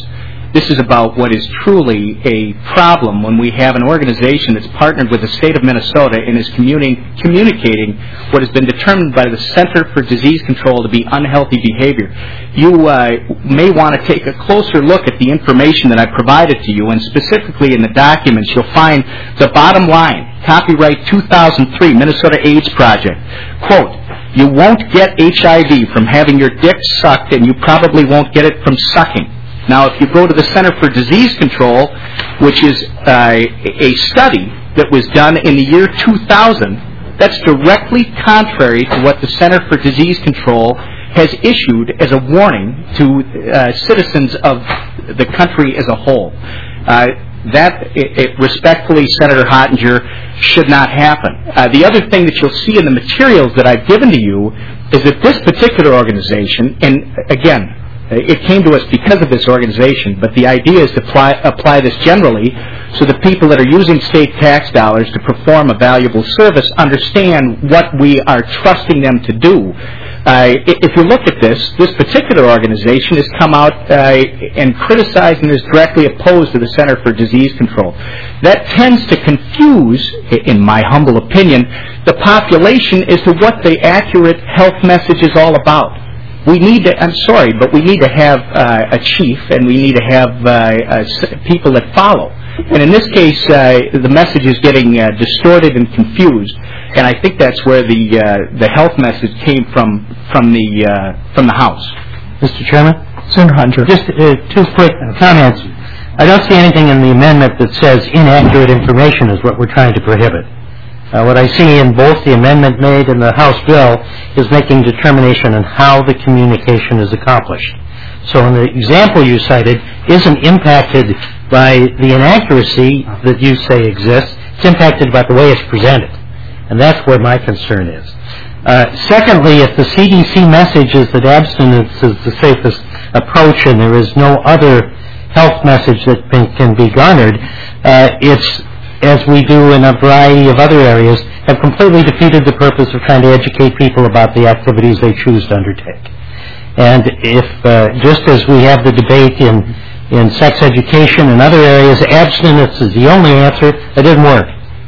This is about what is truly a problem when we have an organization that's partnered with the state of Minnesota and is communi- communicating what has been determined by the Center for Disease Control to be unhealthy behavior. You uh, may want to take a closer look at the information that I provided to you, and specifically in the documents you'll find the bottom line, copyright two thousand three, Minnesota AIDS Project. Quote, "You won't get H I V from having your dick sucked, and you probably won't get it from sucking." Now, if you go to the Center for Disease Control, which is uh, a study that was done in the year two thousand, that's directly contrary to what the Center for Disease Control has issued as a warning to uh, citizens of the country as a whole. Uh, that, it, it, respectfully, Senator Hottinger, should not happen. Uh, the other thing that you'll see in the materials that I've given to you is that this particular organization, and again, it came to us because of this organization, but the idea is to apply, apply this generally so that people that are using state tax dollars to perform a valuable service understand what we are trusting them to do. Uh, if you look at this, this particular organization has come out uh, and criticized and is directly opposed to the Center for Disease Control. That tends to confuse, in my humble opinion, the population as to what the accurate health message is all about. We need to, I'm sorry, but we need to have uh, a chief, and we need to have uh, uh, people that follow. And in this case, uh, the message is getting uh, distorted and confused, and I think that's where the uh, the health message came from from the uh, from the House. Mister Chairman? Senator Hunter. Just uh, two quick comments. I don't see anything in the amendment that says inaccurate information is what we're trying to prohibit. Uh, what I see in both the amendment made and the House bill is making determination on how the communication is accomplished. So in the example you cited isn't impacted by the inaccuracy that you say exists. It's impacted by the way it's presented. And that's where my concern is. Uh, secondly, if the C D C message is that abstinence is the safest approach and there is no other health message that can be garnered, uh, it's, as we do in a variety of other areas, have completely defeated the purpose of trying to educate people about the activities they choose to undertake. And if, uh, just as we have the debate in, in sex education and other areas, abstinence is the only answer, it didn't work.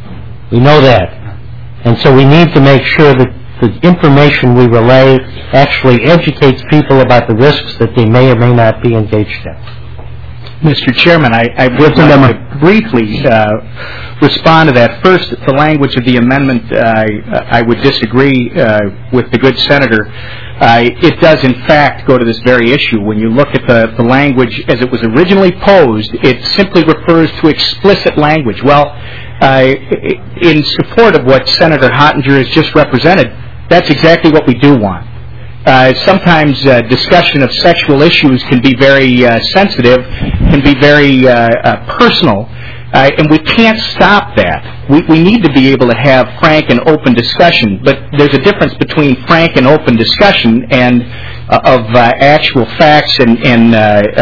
We know that. And so we need to make sure that the information we relay actually educates people about the risks that they may or may not be engaged in. Mister Chairman, I, I would like to briefly uh, respond to that. First, the language of the amendment, uh, I would disagree uh, with the good senator. Uh, it does, in fact, go to this very issue. When you look at the, the language as it was originally posed, it simply refers to explicit language. Well, uh, in support of what Senator Hottinger has just represented, that's exactly what we do want. Uh, sometimes uh, discussion of sexual issues can be very uh, sensitive, can be very uh, uh, personal, uh, and we can't stop that. We, we need to be able to have frank and open discussion, but there's a difference between frank and open discussion and uh, of uh, actual facts and, and uh,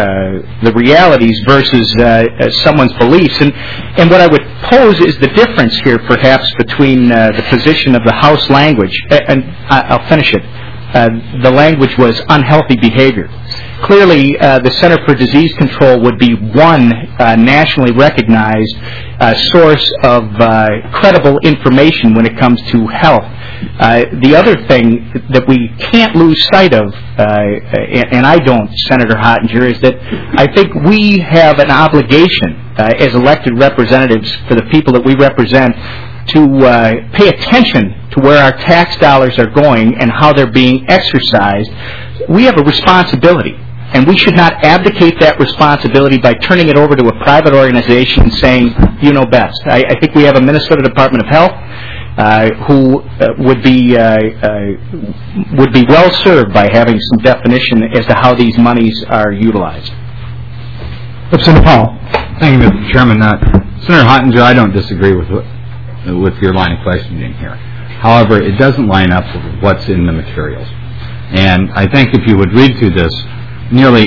uh, the realities versus uh, uh, someone's beliefs. And, and what I would pose is the difference here, perhaps, between uh, the position of the House language, and I'll finish it. Uh, the language was unhealthy behavior. Clearly, uh, the Center for Disease Control would be one uh, nationally recognized uh, source of uh, credible information when it comes to health. Uh, the other thing that we can't lose sight of, uh, and I don't, Senator Hottinger, is that I think we have an obligation uh, as elected representatives for the people that we represent to uh, pay attention to where our tax dollars are going and how they're being exercised. We have a responsibility, and we should not abdicate that responsibility by turning it over to a private organization and saying, you know best. I, I think we have a Minnesota Department of Health uh, who uh, would be uh, uh, would be well served by having some definition as to how these monies are utilized. Representative Powell. Thank you, Mister Chairman. Uh, Senator Hottinger, I don't disagree with what with your line of questioning here. However, it doesn't line up with what's in the materials. And I think if you would read through this nearly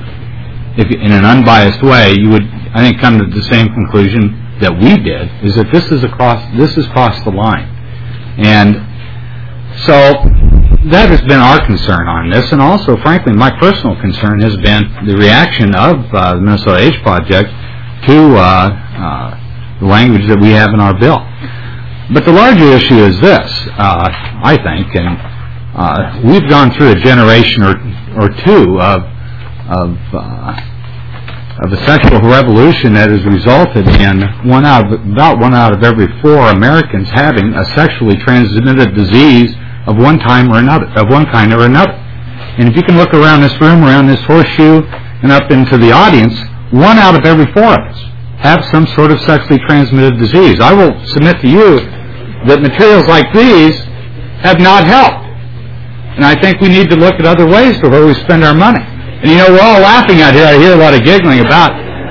if in an unbiased way, you would, I think, come to the same conclusion that we did, is that this is across, this is across the line. And so that has been our concern on this, and also, frankly, my personal concern has been the reaction of uh, the Minnesota AIDS Project to uh, uh, the language that we have in our bill. But the larger issue is this, uh, I think, and uh, we've gone through a generation or, or two of of, uh, of a sexual revolution that has resulted in one out of, about one out of every four Americans having a sexually transmitted disease of one time or another, of one kind or another. And if you can look around this room, around this horseshoe, and up into the audience, one out of every four of us have some sort of sexually transmitted disease. I will submit to you that materials like these have not helped. And I think we need to look at other ways for where we spend our money. And you know, we're all laughing out here. I hear a lot of giggling about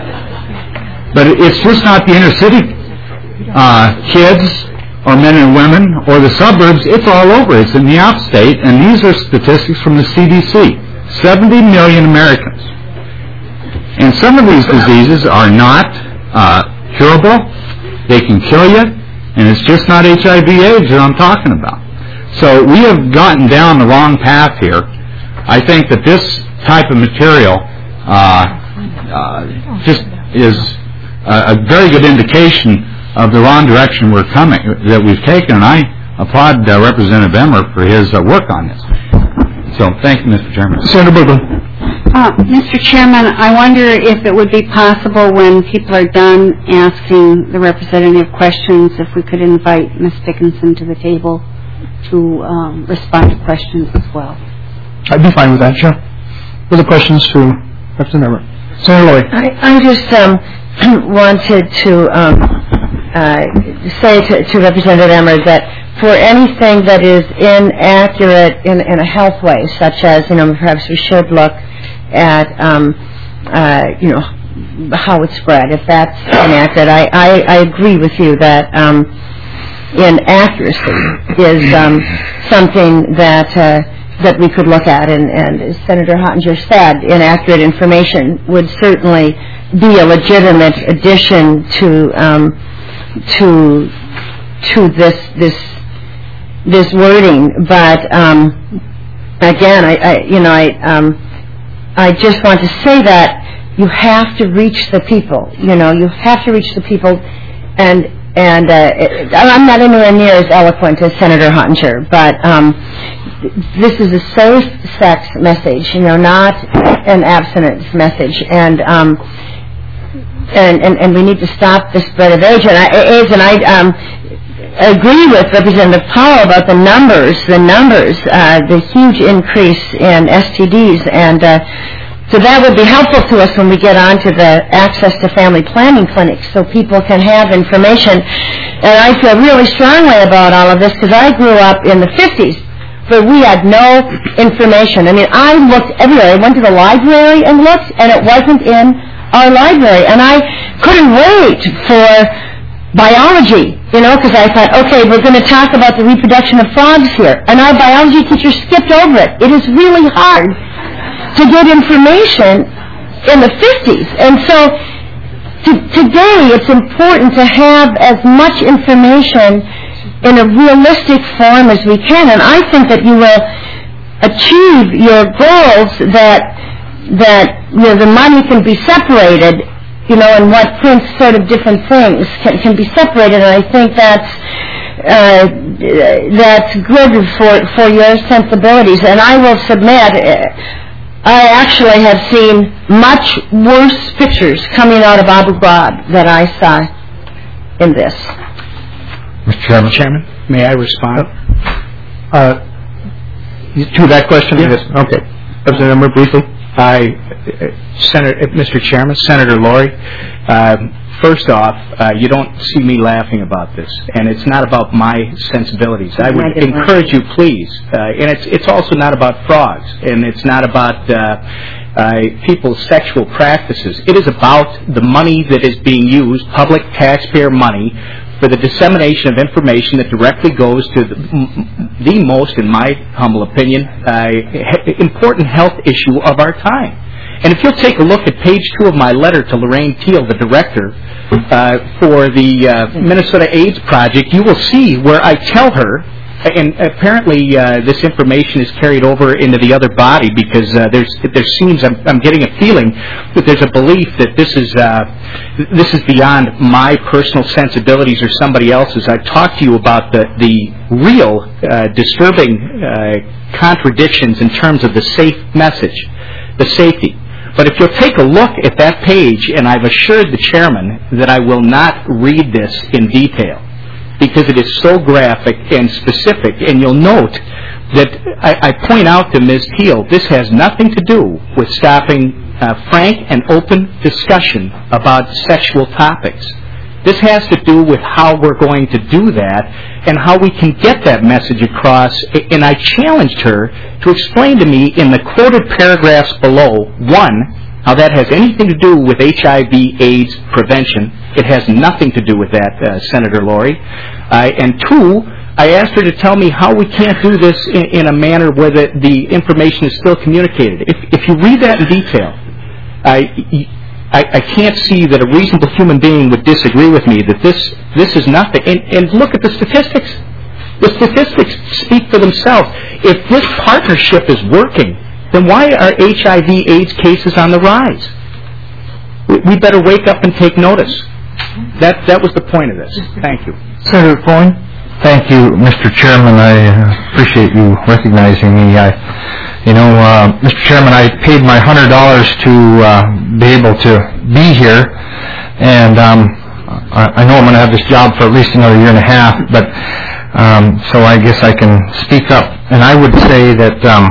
it. But it's just not the inner city uh, kids or men and women or the suburbs. It's all over. It's in the outstate. And these are statistics from the C D C. seventy million Americans. And some of these diseases are not uh, curable. They can kill you. And it's just not H I V AIDS that I'm talking about. So we have gotten down the wrong path here. I think that this type of material uh, uh, just is a, a very good indication of the wrong direction we're coming, that we've taken. And I applaud uh, Representative Emmer for his uh, work on this. So thank you, Mister Chairman. Senator Berglund. Uh, Mister Chairman, I wonder if it would be possible when people are done asking the representative questions, if we could invite Miz Dickinson to the table to um, respond to questions as well. I'd be fine with that, sure. Further questions to Representative Emmer? Senator Lori. I, I just um, wanted to um, uh, say to, to Representative Emmer that for anything that is inaccurate in, in a health way, such as, you know, perhaps we should look at, um, uh, you know, how it's spread. If that's inaccurate, I, I, I agree with you that um, inaccuracy is um, something that uh, that we could look at, and, and as Senator Hottinger said, inaccurate information would certainly be a legitimate addition to um, to to this this this wording. But um, again, I, I you know I um, I just want to say that you have to reach the people. You know, you have to reach the people, and and uh, it, I'm not anywhere near as eloquent as Senator Hottinger, but. Um, This is a safe sex message, you know, not an abstinence message, and um, and, and and we need to stop the spread of AIDS. And I, AIDS, and I um, agree with Representative Powell about the numbers, the numbers, uh, the huge increase in S T Ds, and uh, so that would be helpful to us when we get on to the access to family planning clinics, so people can have information. And I feel really strongly about all of this because I grew up in the fifties. But we had no information. I mean, I looked everywhere. I went to the library and looked, and it wasn't in our library. And I couldn't wait for biology, you know, because I thought, okay, we're going to talk about the reproduction of frogs here. And our biology teacher skipped over it. It is really hard to get information in the fifties. And so to, today it's important to have as much information in a realistic form as we can, and I think that you will achieve your goals that that you know the money can be separated, you know, and what prints sort of different things can, can be separated, and I think that's uh, that's good for for your sensibilities. And I will submit, I actually have seen much worse pictures coming out of Abu Ghraib that I saw in this. Mister Chairman. Chairman, may I respond? Uh, to that question? Yes. Okay. Representative Emmer, briefly. I, uh, Senator, Mister Chairman, Senator Lori, uh, first off, uh, you don't see me laughing about this, and it's not about my sensibilities. I would encourage you, please, uh, and it's it's also not about frogs, and it's not about uh, uh, people's sexual practices. It is about the money that is being used, public taxpayer money, for the dissemination of information that directly goes to the, the most, in my humble opinion, uh, important health issue of our time. And if you'll take a look at page two of my letter to Lorraine Teal, the director uh, for the uh, Minnesota AIDS Project, you will see where I tell her and apparently uh, this information is carried over into the other body because uh, there's there seems I'm, I'm getting a feeling that there's a belief that this is uh, this is beyond my personal sensibilities or somebody else's. I've talked to you about the the real uh, disturbing uh, contradictions in terms of the safe message, the safety. But if you'll take a look at that page, and I've assured the chairman that I will not read this in detail, because it is so graphic and specific, and you'll note that I, I point out to Miz Teal, this has nothing to do with stopping uh, frank and open discussion about sexual topics. This has to do with how we're going to do that and how we can get that message across. And I challenged her to explain to me in the quoted paragraphs below, one, how that has anything to do with H I V AIDS prevention. It has nothing to do with that, uh, Senator Laurie. Uh, and two, I asked her to tell me how we can't do this in, in a manner where the, the information is still communicated. If, if you read that in detail, I, I, I can't see that a reasonable human being would disagree with me that this this is nothing. And, and look at the statistics. The statistics speak for themselves. If this partnership is working, then why are H I V AIDS cases on the rise? We, we better wake up and take notice. That that was the point of this. Thank you. Senator Coyne? Thank you, Mister Chairman. I uh, appreciate you recognizing me. I, you know, uh, Mister Chairman, I paid my one hundred dollars to uh, be able to be here, and um, I, I know I'm going to have this job for at least another year and a half, but um, so I guess I can speak up. And I would say that um,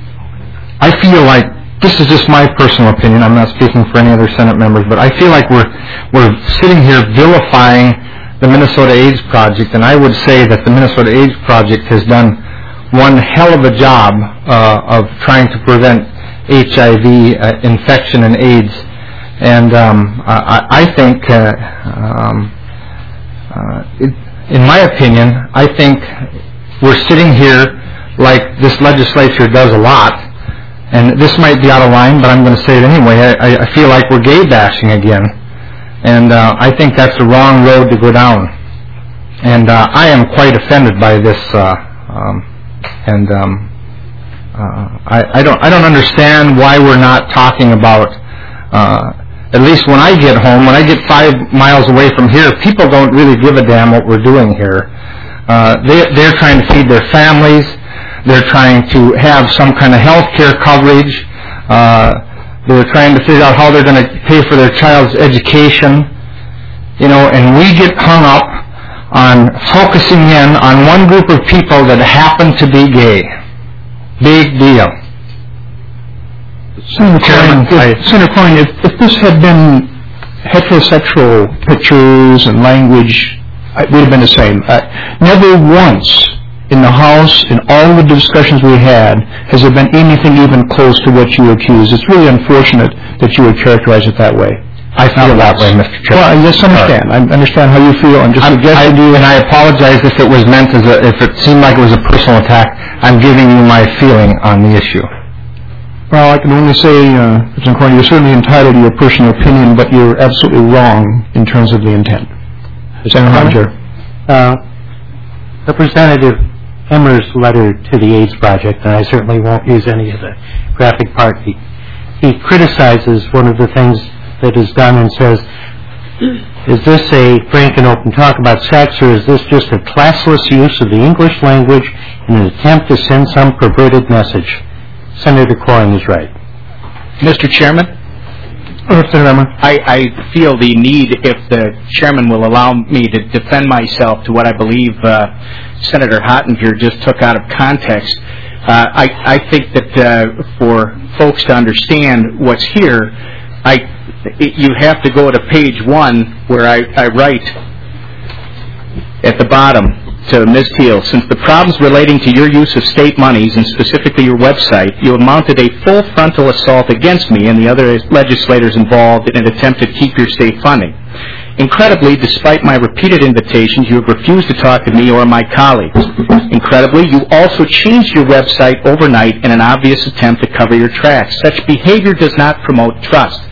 I feel like, this is just my personal opinion, I'm not speaking for any other Senate members, but I feel like we're we're sitting here vilifying the Minnesota AIDS Project, and I would say that the Minnesota AIDS Project has done one hell of a job uh, of trying to prevent H I V uh, infection and AIDS. And um, I, I think, uh, um, uh, it, in my opinion, I think we're sitting here like this legislature does a lot, and this might be out of line, but I'm going to say it anyway. I, I feel like we're gay bashing again. And uh, I think that's the wrong road to go down. And uh, I am quite offended by this. Uh, um, and um, uh, I, I don't I don't understand why we're not talking about. Uh, at least when I get home, when I get five miles away from here, people don't really give a damn what we're doing here. Uh, they they're trying to feed their families. They're trying to have some kind of health care coverage. Uh, They're trying to figure out how they're going to pay for their child's education, you know, and we get hung up on focusing in on one group of people that happen to be gay. Big deal. Senator Coyne, if, Senator Coyne, if, if this had been heterosexual pictures and language, it would have been the same. Uh, never once in the House, in all the discussions we had, has there been anything even close to what you accuse. It's really unfortunate that you would characterize it that way. I feel that way, Mister Chairman. Well, I just understand. I understand how you feel. I'm just suggesting to you, and I apologize if it was meant as a, if it seemed like it was a personal attack. I'm giving you my feeling on the issue. Well, I can only say, uh, Mister Coyne, you're certainly entitled to your personal opinion, but you're absolutely wrong in terms of the intent. Senator Hunter. Uh, Representative Emmer's letter to the AIDS Project, and I certainly won't use any of the graphic part, he, he criticizes one of the things that is done and says, is this a frank and open talk about sex, or is this just a classless use of the English language in an attempt to send some perverted message? Senator Coyne is right. Mister Chairman? I, I feel the need, if the chairman will allow me to defend myself to what I believe uh, Senator Hottinger just took out of context. Uh, I, I think that uh, for folks to understand what's here, I, it, you have to go to page one where I, I write at the bottom to Miz Teal, since the problems relating to your use of state monies, and specifically your website, you have mounted a full frontal assault against me and the other legislators involved in an attempt to keep your state funding. Incredibly, despite my repeated invitations, you have refused to talk to me or my colleagues. Incredibly, you also changed your website overnight in an obvious attempt to cover your tracks. Such behavior does not promote trust.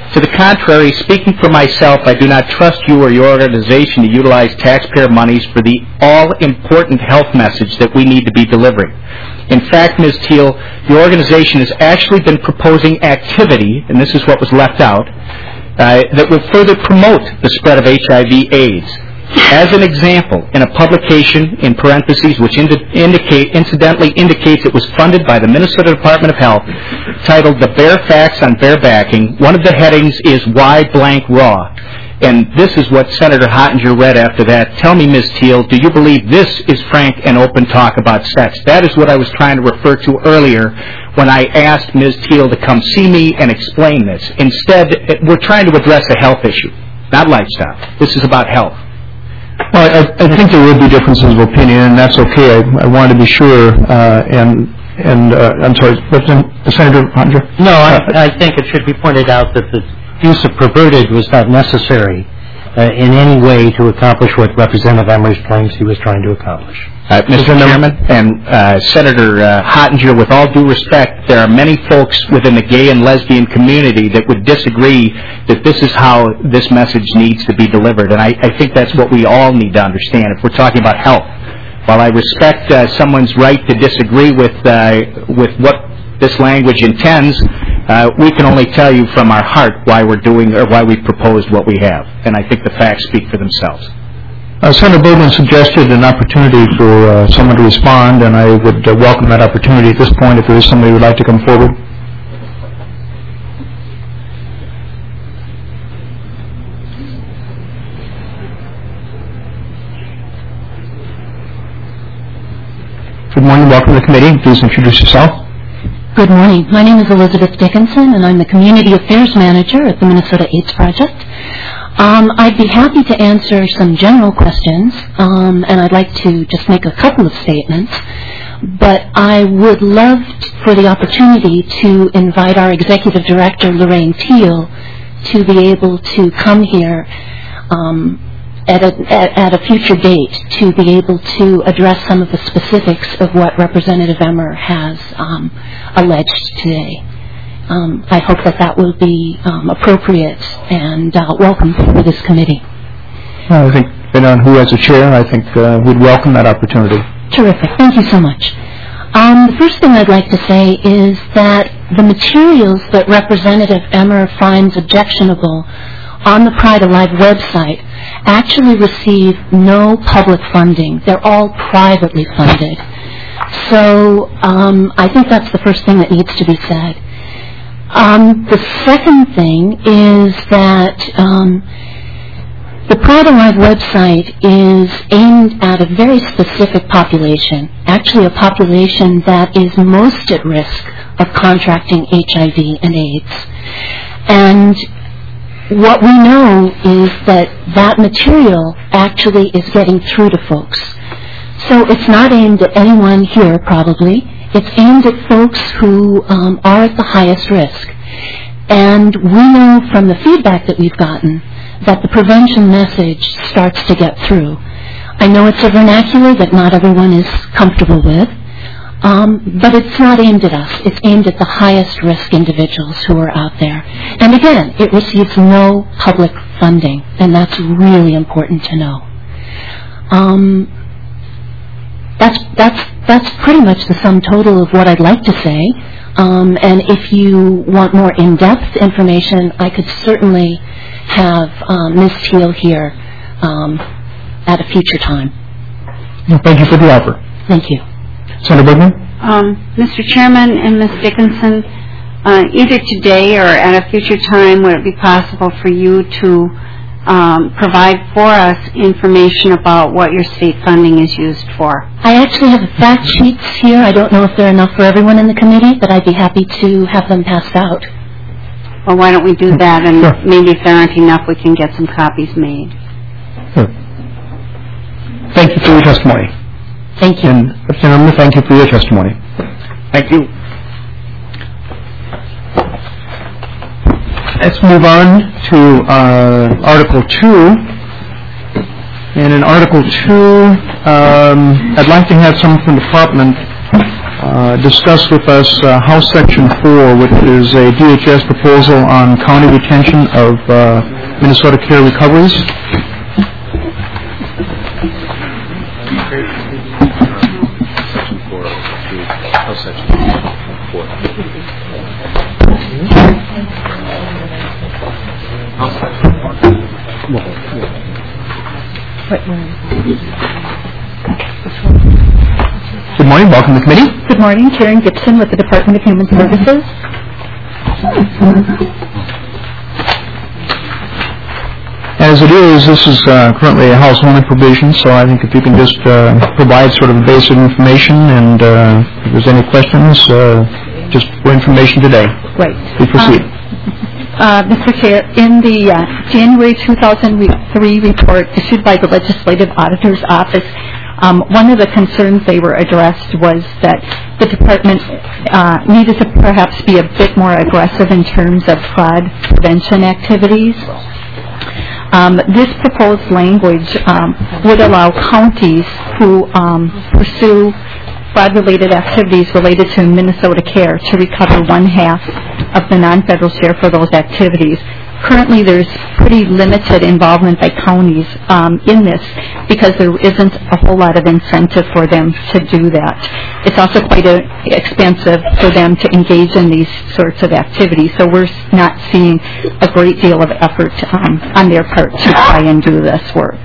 To the contrary, speaking for myself, I do not trust you or your organization to utilize taxpayer monies for the all-important health message that we need to be delivering. In fact, Miz Teal, the organization has actually been proposing activity, and this is what was left out, uh, that will further promote the spread of H I V AIDS. As an example, in a publication in parentheses which indi- indicate, incidentally indicates it was funded by the Minnesota Department of Health, titled The Bare Facts on Barebacking, one of the headings is Why Blank Raw. And this is what Senator Hottinger read after that. Tell me, Miz Teal, do you believe this is frank and open talk about sex? That is what I was trying to refer to earlier when I asked Miz Teal to come see me and explain this. Instead, we're trying to address a health issue, not lifestyle. This is about health. Well, I, I think there will be differences of opinion, and that's okay. I, I wanted to be sure. Uh, and and uh, I'm sorry, Senator Hottinger? No, I, I think it should be pointed out that the use of perverted was not necessary uh, in any way to accomplish what Representative Emmers claims he was trying to accomplish. Uh, Mister Chairman and uh, Senator uh, Hottinger, with all due respect, there are many folks within the gay and lesbian community that would disagree that this is how this message needs to be delivered, and I, I think that's what we all need to understand if we're talking about health. While I respect uh, someone's right to disagree with uh, with what this language intends, uh, we can only tell you from our heart why we're doing or why we proposed what we have, and I think the facts speak for themselves. Uh, Senator Bowman suggested an opportunity for uh, someone to respond, and I would uh, welcome that opportunity at this point if there is somebody who would like to come forward. Good morning. Welcome to the committee. Please introduce yourself. Good morning. My name is Elizabeth Dickinson, and I'm the Community Affairs Manager at the Minnesota AIDS Project. Um, I'd be happy to answer some general questions, um, and I'd like to just make a couple of statements. But I would love t- for the opportunity to invite our Executive Director, Lorraine Teal, to be able to come here um, at, a, at, at a future date to be able to address some of the specifics of what Representative Emmer has um, alleged today. Um, I hope that that will be um, appropriate and uh, welcome for this committee. Well, I think, depending on who has a chair, I think uh, we'd welcome that opportunity. Terrific. Thank you so much. Um, the first thing I'd like to say is that the materials that Representative Emmer finds objectionable on the Pride Alive website actually receive no public funding. They're all privately funded. So um, I think that's the first thing that needs to be said. Um, the second thing is that um, the Pride Alive website is aimed at a very specific population, actually a population that is most at risk of contracting H I V and AIDS. And what we know is that that material actually is getting through to folks. So it's not aimed at anyone here, probably. It's aimed at folks who um, are at the highest risk. And we know from the feedback that we've gotten that the prevention message starts to get through. I know it's a vernacular that not everyone is comfortable with, um, but it's not aimed at us. It's aimed at the highest risk individuals who are out there. And again, it receives no public funding, and that's really important to know. Um, That's that's that's pretty much the sum total of what I'd like to say. Um, and if you want more in-depth information, I could certainly have um, Miz Teal here um, at a future time. Thank you for the offer. Thank you. Senator Bergman? Um, Mister Chairman and Miz Dickinson, uh, either today or at a future time, would it be possible for you to Um, provide for us information about what your state funding is used for? I actually have fact sheets here. I don't know if they're enough for everyone in the committee, but I'd be happy to have them passed out. Well, why don't we do that, and sure. maybe if there aren't enough, we can get some copies made. Sure. Thank you for your testimony. Thank you. And, Representative, thank you for your testimony. Thank you. Let's move on to uh, Article two. And in Article two, um, I'd like to have someone from the department uh, discuss with us uh, House Section four, which is a D H S proposal on county retention of uh, Minnesota Care recoveries. House Section four. House Section Good morning. Welcome to the committee. Good morning. Karen Gibson with the Department of Human Services. As it is, this is uh, currently a House-only provision, so I think if you can just uh, provide sort of basic information, and uh, if there's any questions, uh, just for information today. Right. Please proceed. Um, Uh, Mister Chair, in the uh, January two thousand three report issued by the Legislative Auditor's Office, um, one of the concerns they were addressed was that the department uh, needed to perhaps be a bit more aggressive in terms of fraud prevention activities. Um, this proposed language um, would allow counties who um, pursue fraud-related activities related to Minnesota Care to recover one half of the non-federal share for those activities. Currently, there's pretty limited involvement by counties um, in this because there isn't a whole lot of incentive for them to do that. It's also quite a, expensive for them to engage in these sorts of activities, so we're not seeing a great deal of effort um, on their part to try and do this work.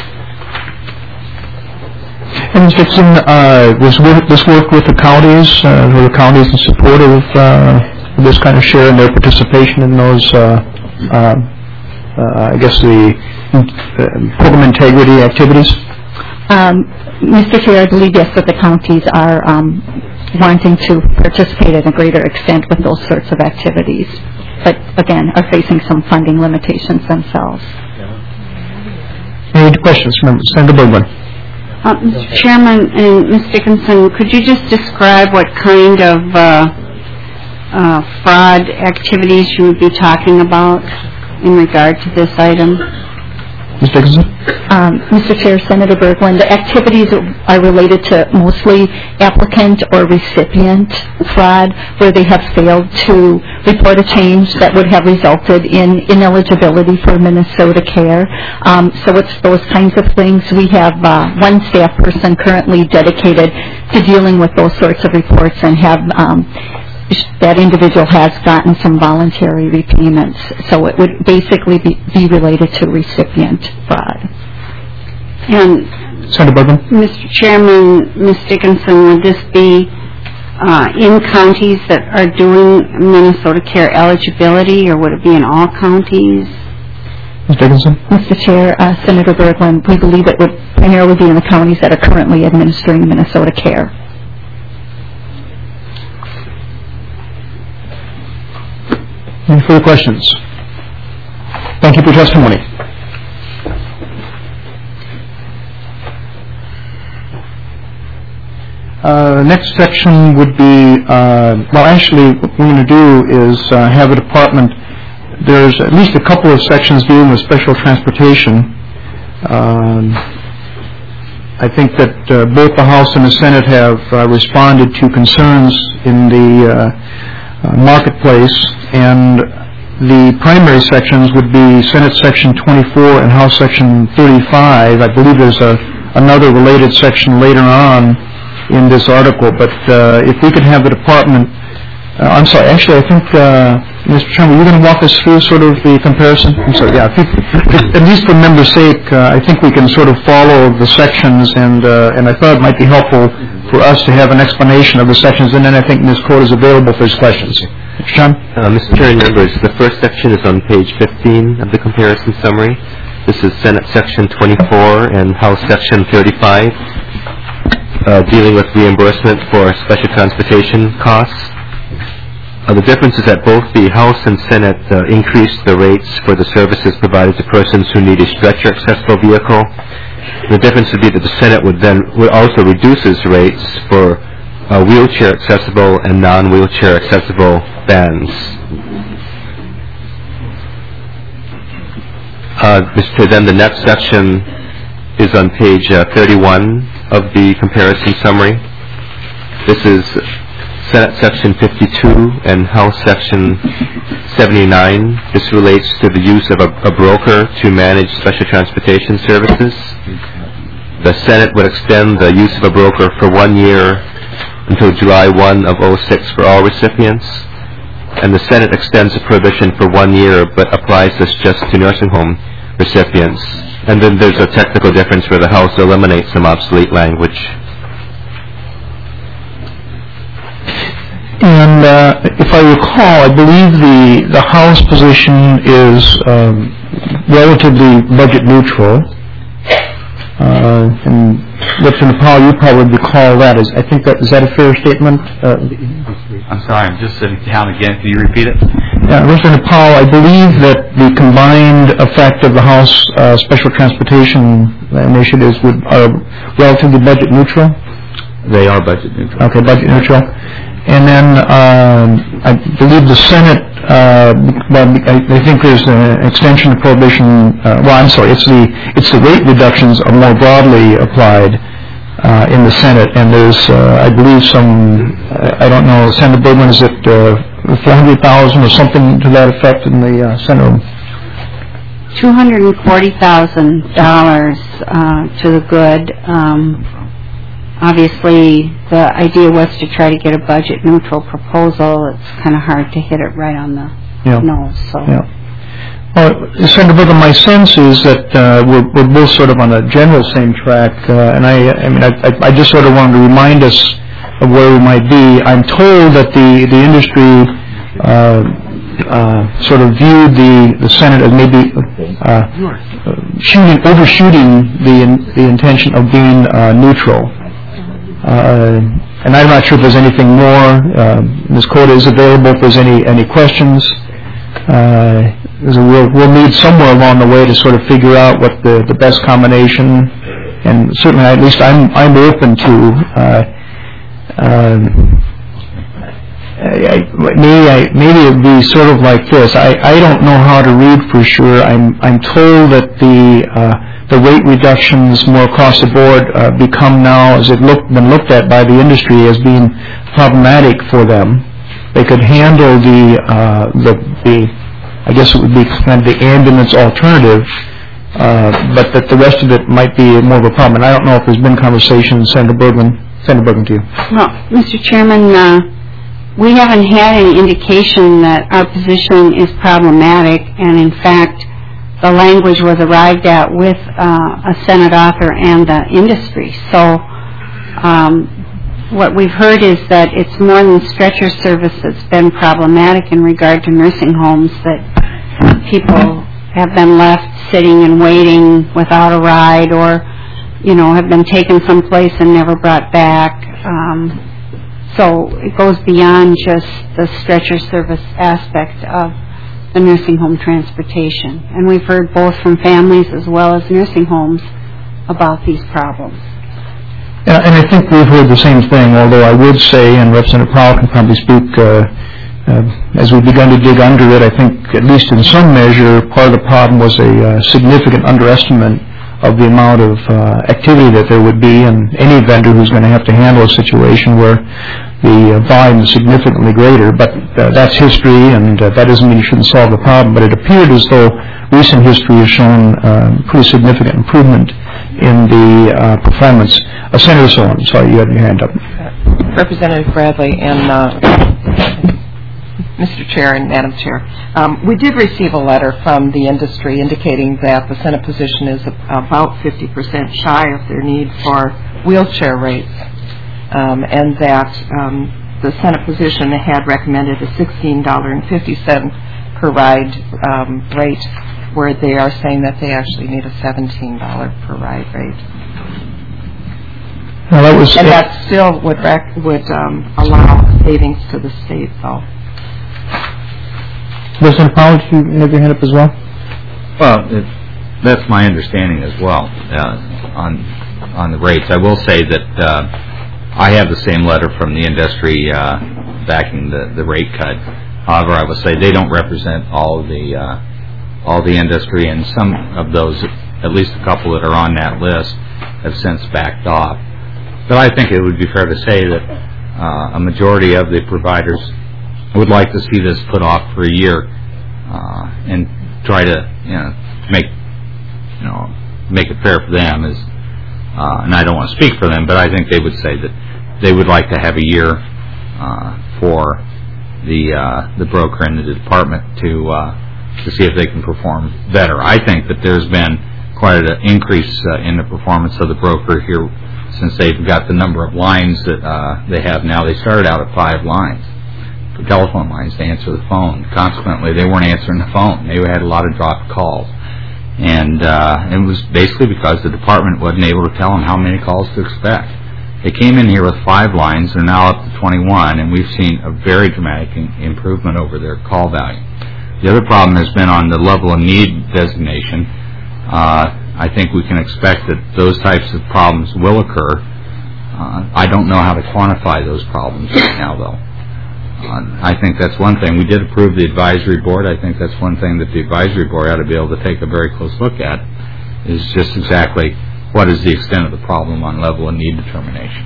And Miz Dixon, uh, was work, this work with the counties, uh, were the counties in support of uh, this kind of share and their participation in those, uh, uh, uh, I guess, the uh, program integrity activities? Um, Mister Chair, I believe, yes, that the counties are um, wanting to participate in a greater extent with those sorts of activities, but again, are facing some funding limitations themselves. Any questions, members? Senator Bergman. Uh, Mister Chairman and Miz Dickinson, could you just describe what kind of uh, uh, fraud activities you would be talking about in regard to this item? Miz Dickinson? Um, Mister Chair, Senator Berglund, the activities are related to mostly applicant or recipient fraud, where they have failed to report a change that would have resulted in ineligibility for Minnesota Care. Um, so it's those kinds of things. We have uh, one staff person currently dedicated to dealing with those sorts of reports, and have um, that individual has gotten some voluntary repayments. So it would basically be, be related to recipient fraud. And Senator Bergman? Mister Chairman, Miz Dickinson, would this be uh, in counties that are doing Minnesota Care eligibility, or would it be in all counties? Miz Dickinson? Mister Chair, uh, Senator Berglund, we believe it would primarily be in the counties that are currently administering Minnesota Care. Any further questions? Thank you for your testimony. Uh, next section would be, uh, well, actually, what we're going to do is uh, have a department. There's at least a couple of sections dealing with special transportation. Um, I think that uh, both the House and the Senate have uh, responded to concerns in the uh, uh, marketplace, and the primary sections would be Senate Section twenty-four and House Section thirty-five. I believe there's a, another related section later on in this article, but uh, if we could have the department, uh, I'm sorry, actually I think, uh, Mister Chairman, you're going to walk us through sort of the comparison? I'm sorry, yeah, I think, at least for members' sake, uh, I think we can sort of follow the sections, and uh, and I thought it might be helpful for us to have an explanation of the sections, and then I think Miz Court is available for his questions. Mister John? Uh, Mister Chair and members, the first section is on page fifteen of the comparison summary. This is Senate Section twenty-four and House Section thirty-five. Uh, dealing with reimbursement for special transportation costs. Uh, the difference is that both the House and Senate uh, increased the rates for the services provided to persons who need a stretcher-accessible vehicle. The difference would be that the Senate would then would also reduce its rates for uh, wheelchair-accessible and non-wheelchair accessible vans. Uh, Mister Then the next section is on page uh, thirty-one of the comparison summary. This is Senate Section fifty-two and House Section seventy-nine. This relates to the use of a, a broker to manage special transportation services. The Senate would extend the use of a broker for one year until July first of oh six for all recipients. And the Senate extends the prohibition for one year but applies this just to nursing home recipients. And then there's a technical difference where the House eliminates some obsolete language. And uh, if I recall, I believe the, the House position is um, relatively budget neutral. Uh, and Representative Powell, you probably recall that. Is, I think that is that a fair statement? Uh, I'm sorry, I'm just sitting down again. Can you repeat it? Yeah, Representative Powell, I believe that the combined effect of the House uh, Special Transportation initiatives would are relatively budget neutral. They are budget neutral. Okay, budget neutral. And then um, I believe the Senate, uh, well, I, I think there's an extension of prohibition. Uh, well, I'm sorry, it's the it's the rate reductions are more broadly applied uh, in the Senate, and there's, uh, I believe, some, I don't know, Senator Bergman, is it uh, four hundred thousand or something to that effect in the uh, Senate? two hundred forty thousand dollars uh, to the good. Um, Obviously, the idea was to try to get a budget-neutral proposal. It's kind of hard to hit it right on the yeah. nose. So. Yeah. Well, Senator Bergen, my sense is that uh, we're, we're both sort of on a general same track, uh, and I, I mean, I, I just sort of wanted to remind us of where we might be. I'm told that the the industry uh, uh, sort of viewed the, the Senate as maybe uh, shooting, overshooting the in, the intention of being uh, neutral. Uh, and I'm not sure if there's anything more. Uh, Miz Cota is available if there's any, any questions. Uh, we'll, we'll need somewhere along the way to sort of figure out what the, the best combination, and certainly at least I'm, I'm open to. Uh, um, I, I, maybe, I, maybe it would be sort of like this. I, I don't know how to read for sure. I'm, I'm told that the uh, the rate reductions more across the board uh, become now, as it look, been looked at by the industry, as being problematic for them. They could handle the, uh, the, the I guess it would be kind of the ambulance alternative, uh, but that the rest of it might be more of a problem. And I don't know if there's been conversations, Senator Bergman. Senator Bergman, to you. Well, Mister Chairman, uh, we haven't had any indication that our position is problematic, and in fact, the language was arrived at with uh, a Senate author and the industry. So um, what we've heard is that it's more than stretcher service that's been problematic in regard to nursing homes, that people have been left sitting and waiting without a ride, or, you know, have been taken someplace and never brought back. Um, so it goes beyond just the stretcher service aspect of the nursing home transportation. And we've heard both from families as well as nursing homes about these problems. Yeah, and I think we've heard the same thing, although I would say, and Representative Powell can probably speak, uh, uh, as we've begun to dig under it, I think, at least in some measure, part of the problem was a uh, significant underestimate of the amount of uh, activity that there would be, and any vendor who's going to have to handle a situation where the uh, volume is significantly greater. But uh, that's history, and uh, that doesn't mean you shouldn't solve the problem. But it appeared as though recent history has shown uh, pretty significant improvement in the uh, performance. Uh, Senator Solon, sorry, you had your hand up. Uh, Representative Bradley and uh, Mister Chair and Madam Chair, um, we did receive a letter from the industry indicating that the Senate position is about fifty percent shy of their need for wheelchair rates. Um, and that um, the Senate position had recommended a sixteen dollars and fifty cents per ride um, rate, where they are saying that they actually need a seventeen dollars per ride rate. Well, that was and that still would rec- would um, allow savings to the state, though. Representative Powell, did you have your hand up as well? Well, it, that's my understanding as well uh, on on the rates. I will say that uh, I have the same letter from the industry uh, backing the, the rate cut. However, I will say they don't represent all of the uh, all the industry, and some of those, at least a couple that are on that list, have since backed off. But I think it would be fair to say that uh, a majority of the providers would like to see this put off for a year uh, and try to, you know, make, you know, make it fair for them. Is, uh, and I don't want to speak for them, but I think they would say that they would like to have a year uh, for the uh, the broker and the department to uh, to see if they can perform better. I think that there's been quite an increase uh, in the performance of the broker here since they've got the number of lines that uh, they have now. They started out at five lines, for telephone lines to answer the phone. Consequently, they weren't answering the phone. They had a lot of dropped calls. And uh, it was basically because the department wasn't able to tell them how many calls to expect. They came in here with five lines. They're now up to twenty-one, and we've seen a very dramatic in- improvement over their call value. The other problem has been on the level of need designation. Uh, I think we can expect that those types of problems will occur. Uh, I don't know how to quantify those problems right now, though. Uh, I think that's one thing. We did approve the advisory board. I think that's one thing that the advisory board ought to be able to take a very close look at, is just exactly what is the extent of the problem on level of need determination.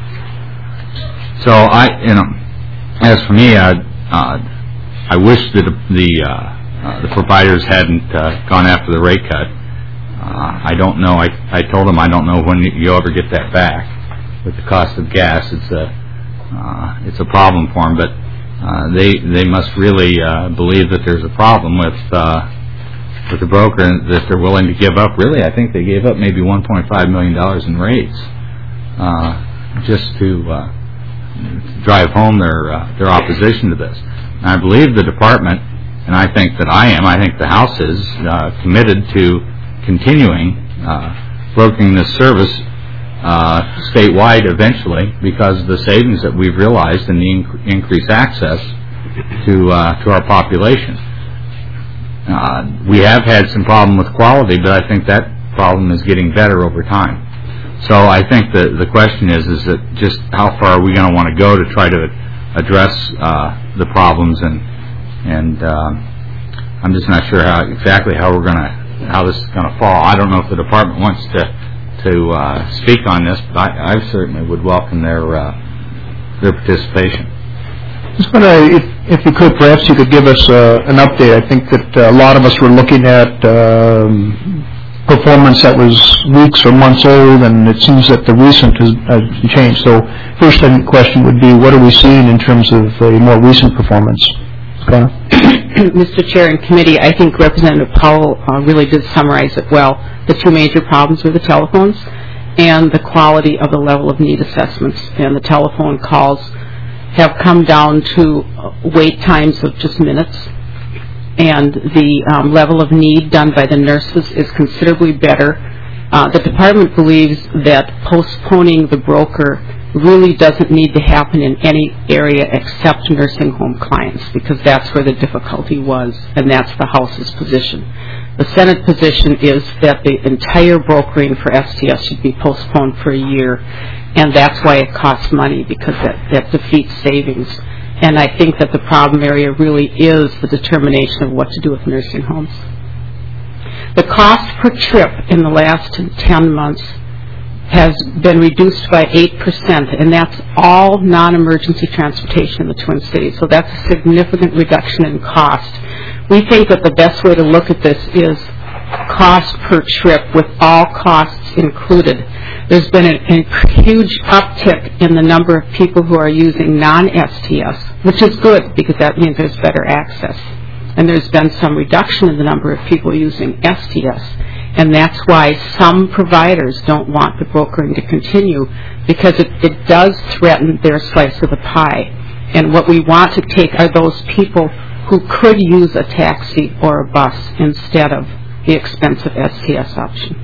So I, you know, as for me, I, uh, I wish that the uh, uh, the providers hadn't uh, gone after the rate cut. Uh, I don't know. I, I told them I don't know when you'll ever get that back. With the cost of gas, it's a uh, it's a problem for them. But uh, they they must really uh, believe that there's a problem with uh, with the broker and that they're willing to give up. Really, I think they gave up maybe one point five million dollars in rates uh, just to uh, drive home their uh, their opposition to this. And I believe the department, and I think that I am. I think the House is uh, committed to continuing uh, brokering this service uh, statewide eventually, because of the savings that we've realized in the inc- increased access to uh, to our population. Uh, we have had some problem with quality, but I think that problem is getting better over time. So I think the the question is is that just how far are we going to want to go to try to address uh, the problems, and and uh, I'm just not sure how exactly how we're going to how this is going to fall. I don't know if the department wants to to uh, speak on this, but I, I certainly would welcome their uh, their participation. Just want to, if, if you could, perhaps you could give us uh, an update. I think that uh, a lot of us were looking at um, performance that was weeks or months old, and it seems that the recent has, has changed. So first question would be, what are we seeing in terms of a more recent performance? Scott? Mister Chair and Committee, I think Representative Powell uh, really did summarize it well. The two major problems were the telephones and the quality of the level of need assessments. And the telephone calls have come down to wait times of just minutes. And the um, level of need done by the nurses is considerably better. Uh, the department believes that postponing the broker really doesn't need to happen in any area except nursing home clients, because that's where the difficulty was, and that's the House's position. The Senate position is that the entire brokering for S T S should be postponed for a year, and that's why it costs money, because that, that defeats savings. And I think that the problem area really is the determination of what to do with nursing homes. The cost per trip in the last ten months has been reduced by eight percent, and that's all non-emergency transportation in the Twin Cities. So that's a significant reduction in cost. We think that the best way to look at this is cost per trip with all costs included. There's been a, a huge uptick in the number of people who are using non-S T S, which is good because that means there's better access. And there's been some reduction in the number of people using S T S. And that's why some providers don't want the brokering to continue, because it, it does threaten their slice of the pie. And what we want to take are those people who could use a taxi or a bus instead of the expensive S T S option.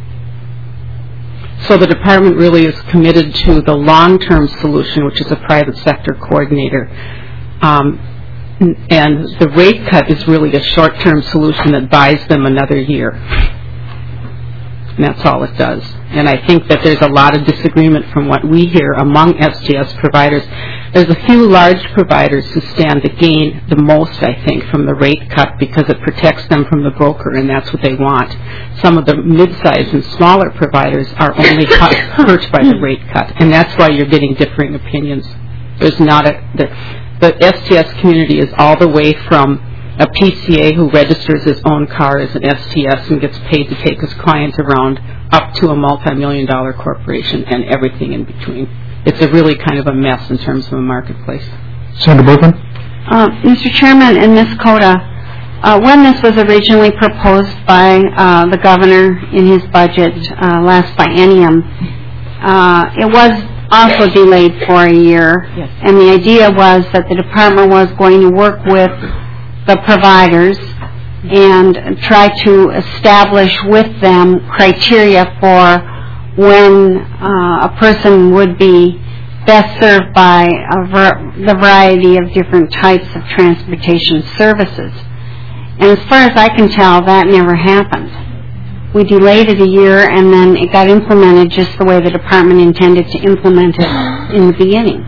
So the department really is committed to the long-term solution, which is a private sector coordinator. Um, and the rate cut is really a short-term solution that buys them another year. And that's all it does. And I think that there's a lot of disagreement from what we hear among S T S providers. There's a few large providers who stand to gain the most, I think, from the rate cut, because it protects them from the broker, and that's what they want. Some of the mid-sized and smaller providers are only hurt by the rate cut, and that's why you're getting differing opinions. There's not a the, the S T S community is all the way from a P C A who registers his own car as an S T S and gets paid to take his clients around, up to a multi-million dollar corporation and everything in between. It's a really kind of a mess in terms of a marketplace. Senator Bergman? Uh, Mister Chairman and Miz Cota, uh, when this was originally proposed by uh, the governor in his budget uh, last biennium, uh, it was also delayed for a year. Yes. And the idea was that the department was going to work with the providers and try to establish with them criteria for when uh, a person would be best served by a ver- the variety of different types of transportation services. And as far as I can tell, that never happened. We delayed it a year, and then it got implemented just the way the department intended to implement it in the beginning.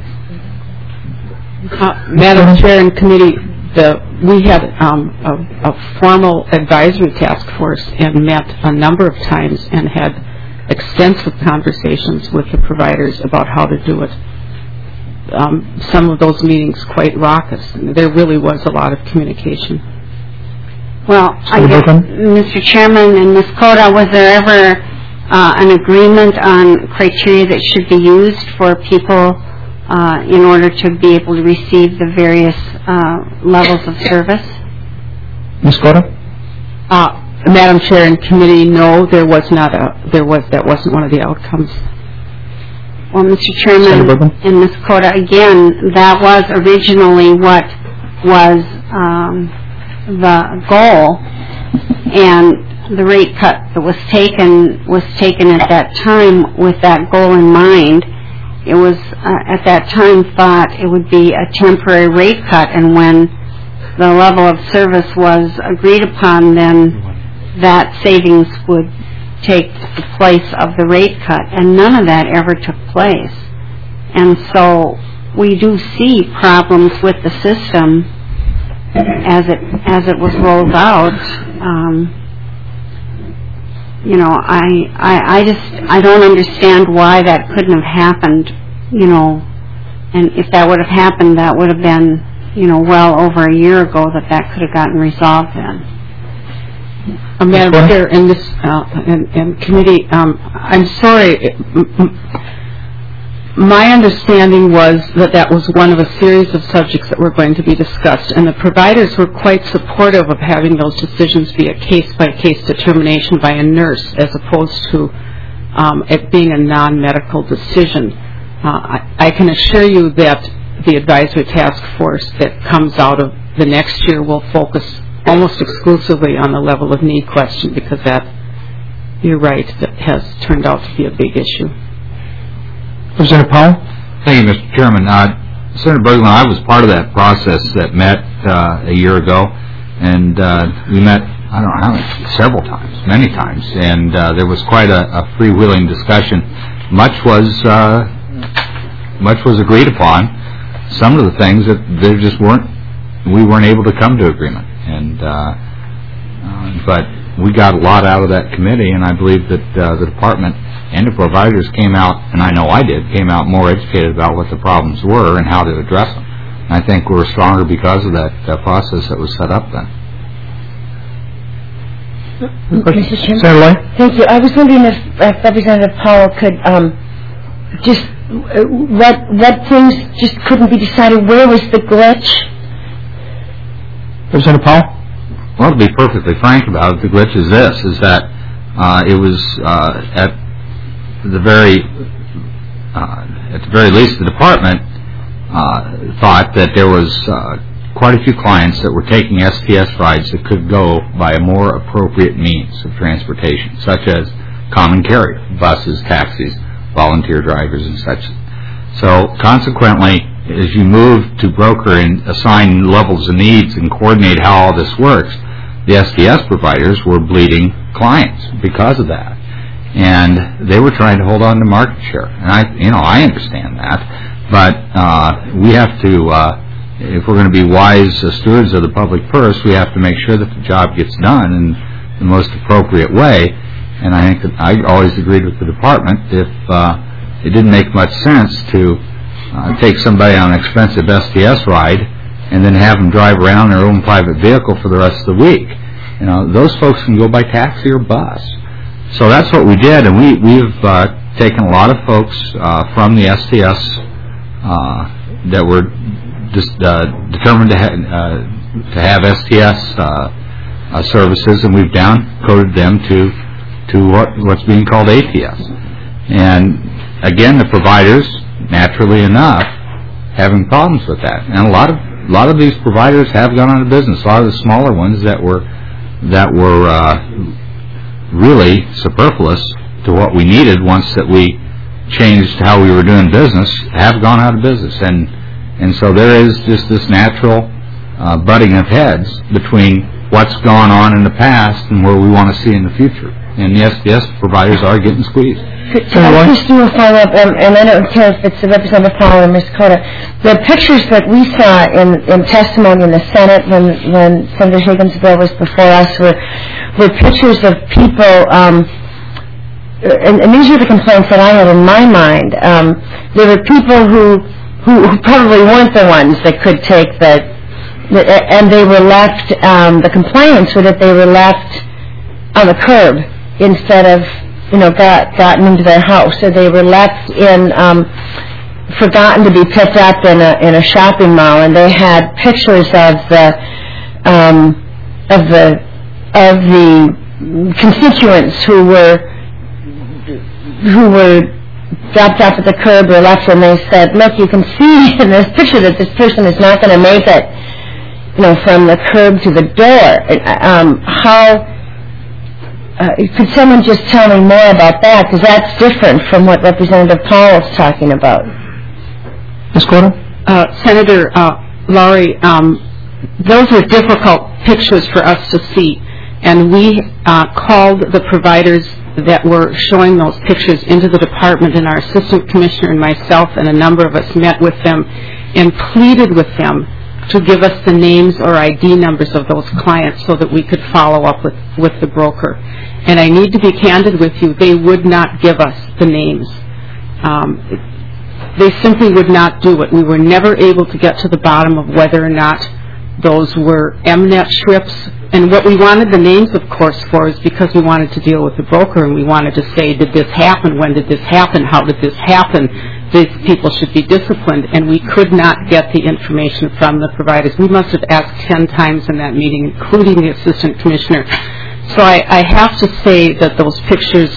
Uh, Madam Chair and Committee, the, we had um, a, a formal advisory task force and met a number of times and had extensive conversations with the providers about how to do it. Um, some of those meetings quite raucous. There really was a lot of communication. Well, I guess, Mister Chairman and Miz Cota, was there ever uh, an agreement on criteria that should be used for people uh, in order to be able to receive the various uh, levels of service? Miz Cota? Uh, Madam Chair and Committee, no, there was not a, there was, that wasn't one of the outcomes. Well, Mister Chairman and Miz Cota, again, that was originally what was um, the goal, and the rate cut that was taken was taken at that time with that goal in mind. It was uh, at that time thought it would be a temporary rate cut, and when the level of service was agreed upon, then that savings would take the place of the rate cut, and none of that ever took place. And so we do see problems with the system as it as it was rolled out. Um, you know, I, I I just I don't understand why that couldn't have happened. You know, and if that would have happened, that would have been, you know, well over a year ago that that could have gotten resolved then. Uh, Madam Chair and this uh, and, and committee, um, I'm sorry. My understanding was that that was one of a series of subjects that were going to be discussed, and the providers were quite supportive of having those decisions be a case-by-case determination by a nurse, as opposed to um, it being a non-medical decision. Uh, I, I can assure you that the advisory task force that comes out of the next year will focus almost exclusively on the level of need question, because that, you're right, that has turned out to be a big issue. Representative Powell? Thank you, Mister Chairman. Uh, Senator Bergman, I was part of that process that met uh, a year ago, and uh, we met, I don't know how many, several times, many times, and uh, there was quite a, a freewheeling discussion. Much was uh, much was agreed upon. Some of the things that there just weren't, we weren't able to come to agreement. And uh, uh, but we got a lot out of that committee, and I believe that uh, the department and the providers came out, and I know I did, came out more educated about what the problems were and how to address them. And I think we're stronger because of that uh, process that was set up then. Mister Chairman? Senator Loy? Thank you. I was wondering if, if Representative Powell could um, just uh, what what things just couldn't be decided. Where was the glitch? Representative Powell? Well, to be perfectly frank about it, the glitch is this, is that uh, it was uh, at the very, uh, at the very least, the department uh, thought that there was uh, quite a few clients that were taking S T S rides that could go by a more appropriate means of transportation, such as common carrier, buses, taxis, volunteer drivers, and such. So, consequently, as you move to broker and assign levels of needs and coordinate how all this works, the S T S providers were bleeding clients because of that. And they were trying to hold on to market share. And I, you know, I understand that. But uh, we have to, uh, if we're going to be wise uh, stewards of the public purse, we have to make sure that the job gets done in the most appropriate way. And I think that I always agreed with the department if uh, it didn't make much sense to uh, take somebody on an expensive S T S ride and then have them drive around their own private vehicle for the rest of the week. You know, those folks can go by taxi or bus. So that's what we did, and we, we've uh, taken a lot of folks uh, from the S T S uh, that were just uh, determined to, ha- uh, to have S T S uh, uh, services, and we've down-coded them to to what, what's being called A T S. And again, the providers, naturally enough, having problems with that. And a lot of a lot of these providers have gone out of business. A lot of the smaller ones that were that were uh, really superfluous to what we needed once that we changed how we were doing business have gone out of business. And and so there is just this natural uh, butting of heads between what's gone on in the past and where we want to see in the future. And the S T S providers are getting squeezed. Could I just do a follow-up, um, and I don't care if it's the Representative Powell or Miz Cota. The pictures that we saw in, in testimony in the Senate when, when Senator Higgins' bill was before us were, were pictures of people, um, and, and these are the complaints that I had in my mind. Um, there were people who, who, who probably weren't the ones that could take the, the and they were left, um, the complaints were that they were left on the curb instead of, you know, got gotten into their house, or they were left in, um, forgotten to be picked up in a in a shopping mall, and they had pictures of the, um, of the of the constituents who were who were dropped off at the curb or left, and they said, "Look, you can see in this picture that this person is not going to make it, you know, from the curb to the door." Um, how Uh, could someone just tell me more about that? Because that's different from what Representative Powell is talking about. Miz Cota? Uh, Senator uh, Lowry, um, those were difficult pictures for us to see, and we uh, called the providers that were showing those pictures into the department, and our assistant commissioner and myself and a number of us met with them and pleaded with them to give us the names or I D numbers of those clients so that we could follow up with, with the broker. And I need to be candid with you, they would not give us the names. Um, they simply would not do it. We were never able to get to the bottom of whether or not those were M net strips. And what we wanted the names, of course, for is because we wanted to deal with the broker, and we wanted to say, did this happen? When did this happen? How did this happen? These people should be disciplined, and we could not get the information from the providers. We must have asked ten times in that meeting, including the assistant commissioner. So I, I have to say that those pictures,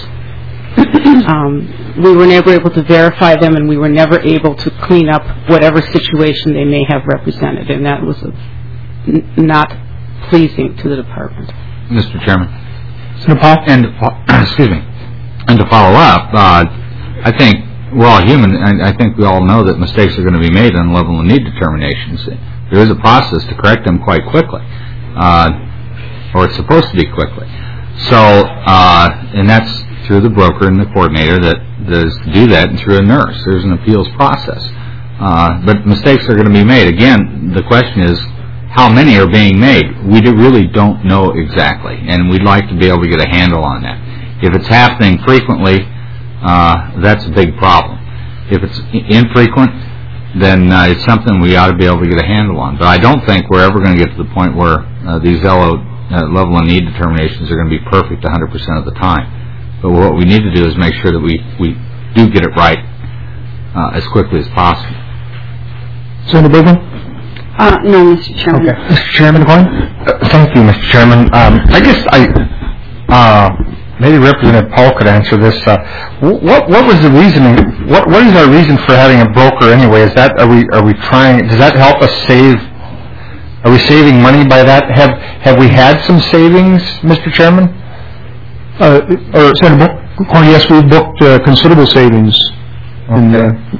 um, we were never able to verify them, and we were never able to clean up whatever situation they may have represented, and that was a, n- not pleasing to the department. Mister Chairman. Senator Powell? And to, excuse me. And to follow up, uh, I think we're all human, and I think we all know that mistakes are going to be made on level of need determinations. There is a process to correct them quite quickly, uh, or it's supposed to be quickly. So, uh, and that's through the broker and the coordinator that does do that, and through a nurse. There's an appeals process. Uh, but mistakes are going to be made. Again, the question is, how many are being made? We do really don't know exactly, and we'd like to be able to get a handle on that. If it's happening frequently, uh, that's a big problem. If it's infrequent, then uh, it's something we ought to be able to get a handle on. But I don't think we're ever going to get to the point where uh, these L O, uh, level of need determinations are going to be perfect one hundred percent of the time. But what we need to do is make sure that we, we do get it right uh, as quickly as possible. Senator Bigman? Uh, no, Mister Chairman. Okay. Mister Chairman, go ahead. Uh, thank you, Mister Chairman. Um, I guess I, uh, maybe Representative Paul could answer this. Uh, what what was the reasoning? What what is our reason for having a broker anyway? Is that are we are we trying? Does that help us save? Are we saving money by that? Have have we had some savings, Mister Chairman? Uh, or Senator, oh, yes, we booked uh, considerable savings. Okay. In, uh,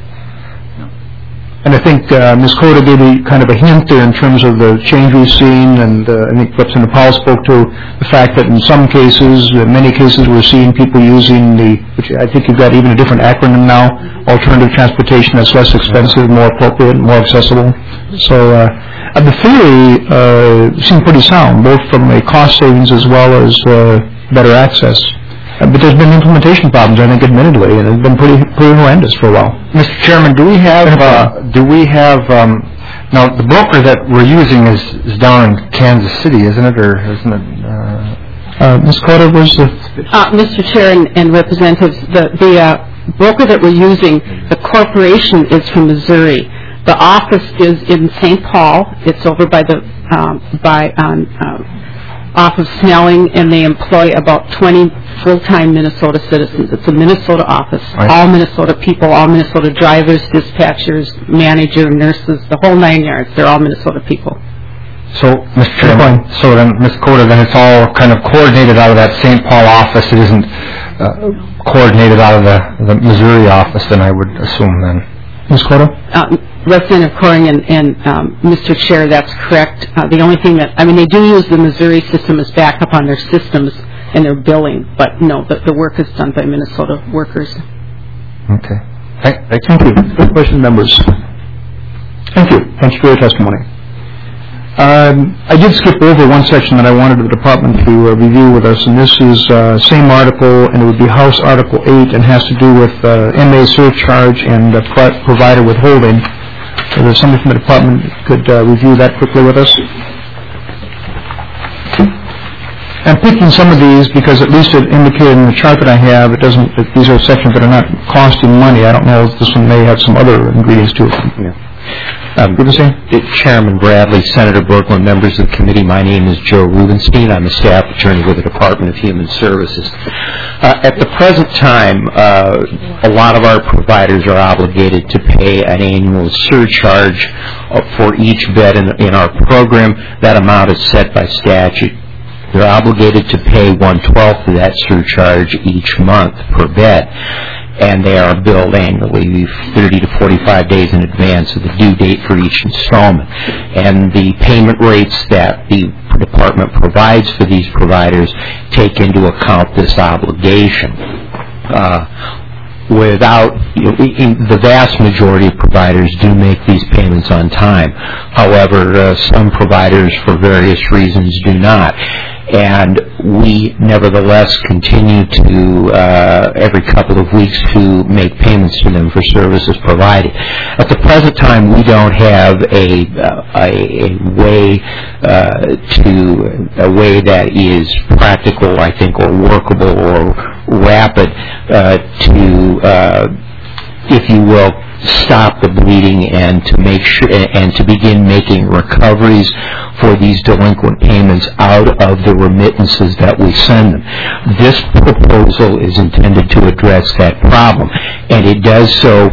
And I think uh, Miz Cota gave a kind of a hint there in terms of the change we've seen, and uh, I think Representative Powell spoke to the fact that in some cases, in many cases, we're seeing people using the, which I think you've got even a different acronym now, alternative transportation that's less expensive, more appropriate, more accessible. So uh, the theory uh, seemed pretty sound, both from a cost savings as well as uh, better access. Uh, but there's been implementation problems, I think, admittedly, and it's been pretty pretty horrendous for a while. Mister Chairman, do we have uh, do we have um, now the broker that we're using is, is down in Kansas City, isn't it, or isn't it? Uh, uh, Miz Cotter, where's the? Uh, Mister Chair and, and representatives, the the uh, broker that we're using, the corporation is from Missouri. The office is in Saint Paul. It's over by the um, by on. Um, off of Snelling, and they employ about twenty full-time Minnesota citizens. It's a Minnesota office. Right. All Minnesota people, all Minnesota drivers, dispatchers, manager, nurses, the whole nine yards. They're all Minnesota people. So, Mister Chairman, so then, Miz Cotter, then it's all kind of coordinated out of that Saint Paul office. It isn't uh, coordinated out of the, the Missouri office, then I would assume then. Miz Cotter? Uh, Representative Coring and, and um, Mister Chair, that's correct. Uh, the only thing that, I mean, they do use the Missouri system as backup on their systems and their billing, but no, the, the work is done by Minnesota workers. Okay. Thank, thank you. Good question, members. Thank you. Thank you for your testimony. Um, I did skip over one section that I wanted the department to uh, review with us, and this is uh, same article, and it would be House Article eight, and has to do with uh, M A surcharge and uh, pro- provider withholding. If there's somebody from the department could uh, review that quickly with us. I'm picking some of these because at least it indicated in the chart that I have, it doesn't. That these are sections that are not costing money. I don't know if this one may have some other ingredients to it. Yeah. Um, Chairman Bradley, Senator Berglund, members of the committee, my name is Joe Rubenstein. I'm a staff attorney with the Department of Human Services. Uh, at the present time, uh, a lot of our providers are obligated to pay an annual surcharge uh, for each bed in, in our program. That amount is set by statute. They're obligated to pay one-twelfth of that surcharge each month per bed, and they are billed annually thirty to forty-five days in advance of the due date for each installment. And the payment rates that the department provides for these providers take into account this obligation. Uh, without, you know, the vast majority of providers do make these payments on time. However, uh, some providers, for various reasons, do not. And we nevertheless continue to, uh, every couple of weeks, to make payments to them for services provided. At the present time, we don't have a, uh, a, a way uh, to, a way that is practical, I think, or workable or rapid uh, to, uh, if you will, stop the bleeding and to make sure and to begin making recoveries for these delinquent payments out of the remittances that we send them. This proposal is intended to address that problem, and it does so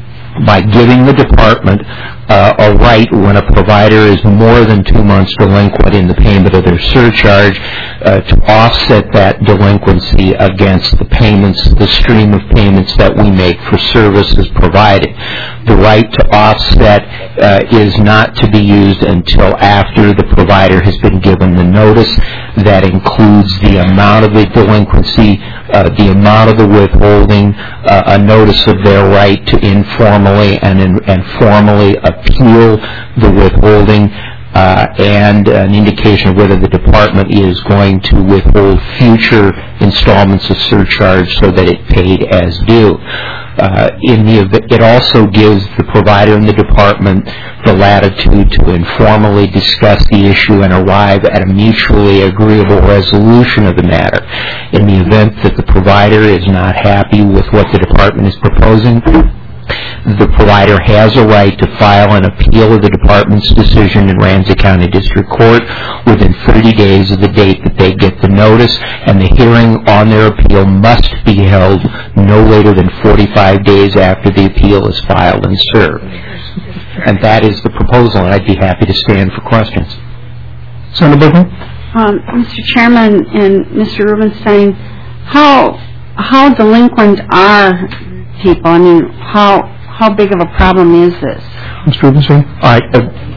by giving the department uh, a right when a provider is more than two months delinquent in the payment of their surcharge uh, to offset that delinquency against the payments, the stream of payments that we make for services provided. The right to offset uh, is not to be used until after the provider has been given the notice. That includes the amount of the delinquency, uh, the amount of the withholding, uh, a notice of their right to informally and, in, and formally appeal the withholding, uh, and an indication of whether the department is going to withhold future installments of surcharge so that it paid as due. Uh, in the event, it also gives the provider and the department the latitude to informally discuss the issue and arrive at a mutually agreeable resolution of the matter. In the event that the provider is not happy with what the department is proposing, the provider has a right to file an appeal of the department's decision in Ramsey County District Court within thirty days of the date that they get the notice, and the hearing on their appeal must be held no later than forty-five days after the appeal is filed and served. And that is the proposal, and I'd be happy to stand for questions. Senator Berglund? Um, Mister Chairman and Mister Rubenstein, how how delinquent are people? I mean, how how big of a problem is this? Mister Rubenstein? All right.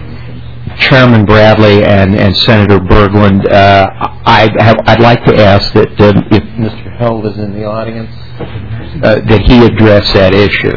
Uh, Chairman Bradley and, and Senator Berglund, uh, I'd, have, I'd like to ask that uh, if Mister Held is in the audience, uh, that he address that issue.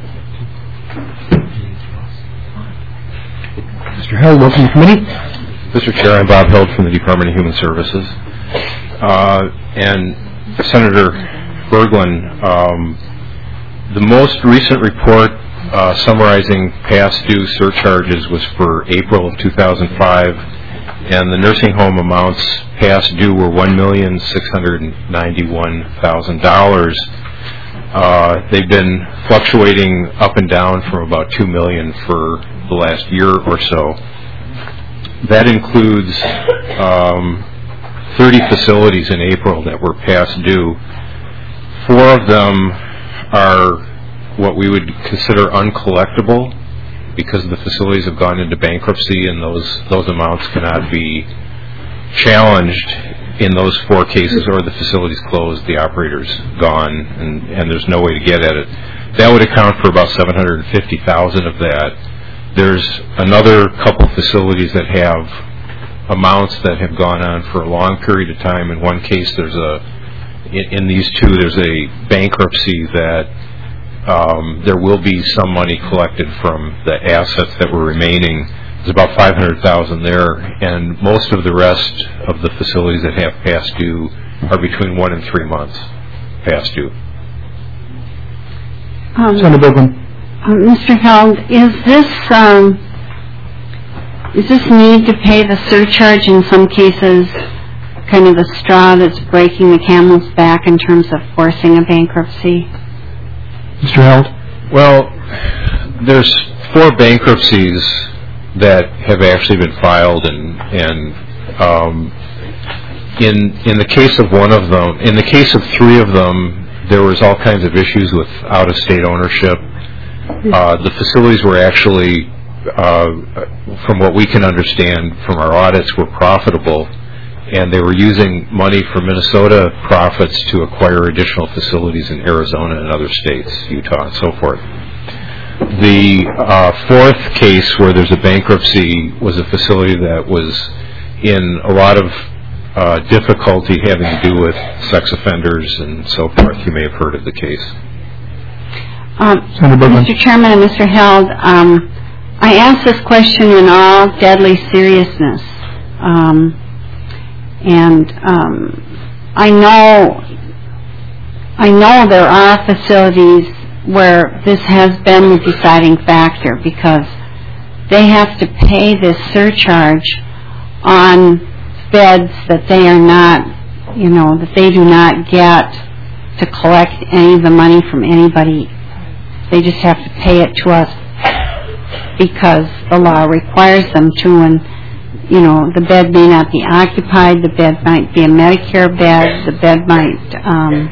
Mister Held, welcome to the committee. Mister Chair, I'm Bob Held from the Department of Human Services. Uh, and Senator Berglund, um, the most recent report uh, summarizing past due surcharges was for April of two thousand five, and the nursing home amounts past due were one million six hundred ninety-one thousand dollars. Uh, they've been fluctuating up and down from about two million dollars for the last year or so. That includes um, thirty facilities in April that were past due. Four of them are what we would consider uncollectible because the facilities have gone into bankruptcy, and those those amounts cannot be challenged in those four cases, or the facility's closed, the operator's gone, and, and there's no way to get at it. That would account for about seven hundred fifty thousand dollars of that. There's another couple facilities that have amounts that have gone on for a long period of time. In one case, there's a, in, in these two, there's a bankruptcy that um, there will be some money collected from the assets that were remaining. There's about five hundred thousand dollars there, and most of the rest of the facilities that have past due are between one and three months past due. Um, Senator Berglund. Uh, Mister Held, is this um, is this need to pay the surcharge in some cases kind of the straw that's breaking the camel's back in terms of forcing a bankruptcy? Mister Held? Well, there's four bankruptcies that have actually been filed, and and um, in in the case of one of them, in the case of three of them, there was all kinds of issues with out-of-state ownership. Uh, the facilities were actually, uh, from what we can understand from our audits, were profitable, and they were using money from Minnesota profits to acquire additional facilities in Arizona and other states, Utah and so forth. The uh, fourth case where there's a bankruptcy was a facility that was in a lot of uh, difficulty having to do with sex offenders and so forth. You may have heard of the case. Um, Mister Chairman and Mister Held, um, I ask this question in all deadly seriousness, um, and um, I know I know there are facilities where this has been the deciding factor because they have to pay this surcharge on beds that they are not, you know, that they do not get to collect any of the money from anybody. They just have to pay it to us because the law requires them to, and, you know, the bed may not be occupied, the bed might be a Medicare bed, the bed might um,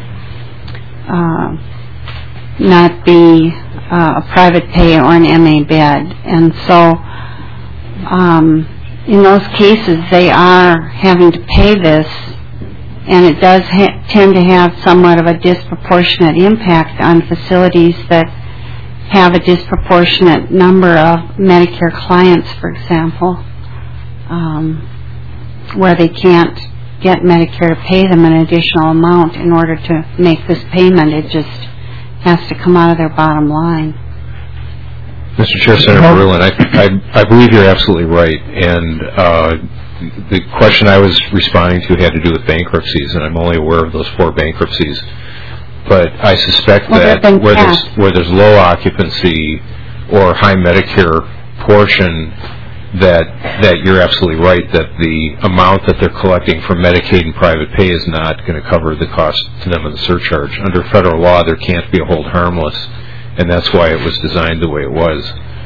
uh, not be uh, a private pay or an M A bed. And so um, in those cases they are having to pay this, and it does ha- tend to have somewhat of a disproportionate impact on facilities that have a disproportionate number of Medicare clients, for example, um, where they can't get Medicare to pay them an additional amount in order to make this payment. It just has to come out of their bottom line. Mister Chair, Senator Berglund, I, I, I believe you're absolutely right, and uh, the question I was responding to had to do with bankruptcies, and I'm only aware of those four bankruptcies. But I suspect well, that where there's, where there's low occupancy or high Medicare portion, that that you're absolutely right, that the amount that they're collecting from Medicaid and private pay is not going to cover the cost to them of the surcharge. Under federal law, there can't be a hold harmless, and that's why it was designed the way it was.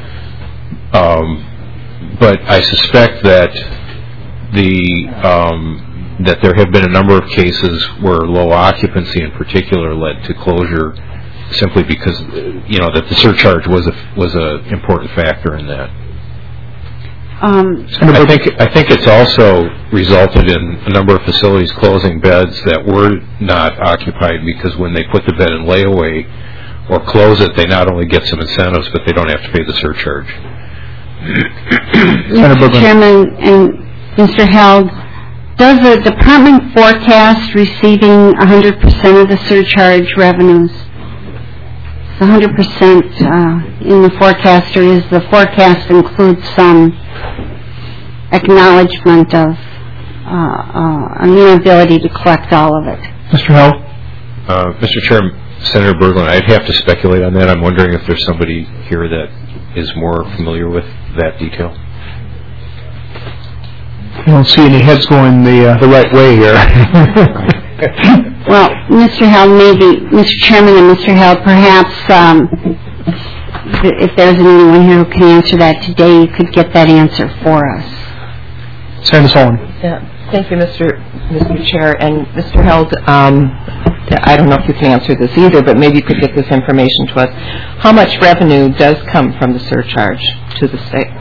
Um, but I suspect that the um, that there have been a number of cases where low occupancy in particular led to closure simply because, you know, that the surcharge was a was a important factor in that. Um, I think I think it's also resulted in a number of facilities closing beds that were not occupied because when they put the bed in layaway or close it, they not only get some incentives, but they don't have to pay the surcharge. Mister Chairman and Mister Held, does the department forecast receiving one hundred percent of the surcharge revenues? one hundred percent uh, in the forecast, or is the forecast include some acknowledgement of uh, uh, an inability to collect all of it. Mister Held? Uh, Mister Chair, Senator Berglund, I'd have to speculate on that. I'm wondering if there's somebody here that is more familiar with that detail. I don't see any heads going the uh, the right way here. Well, Mister Held, maybe, Mister Chairman and Mister Held, perhaps um, if there's anyone here who can answer that today, you could get that answer for us. Senator Sullivan. Yeah. Thank you, Mister Mister Chair. And Mister Held, um, I don't know if you can answer this either, but maybe you could get this information to us. How much revenue does come from the surcharge to the state?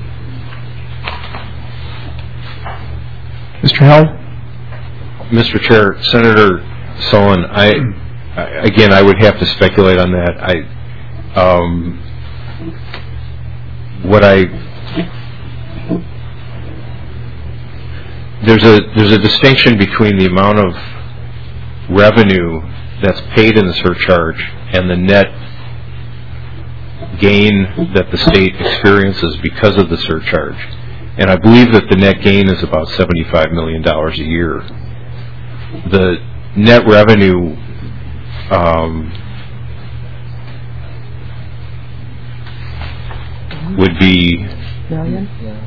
Mister Held? Mister Chair, Senator Sullivan, I, I again, I would have to speculate on that. I, um, what I, there's a there's a distinction between the amount of revenue that's paid in the surcharge and the net gain that the state experiences because of the surcharge. And I believe that the net gain is about seventy-five million dollars a year. The net revenue um, would be Million?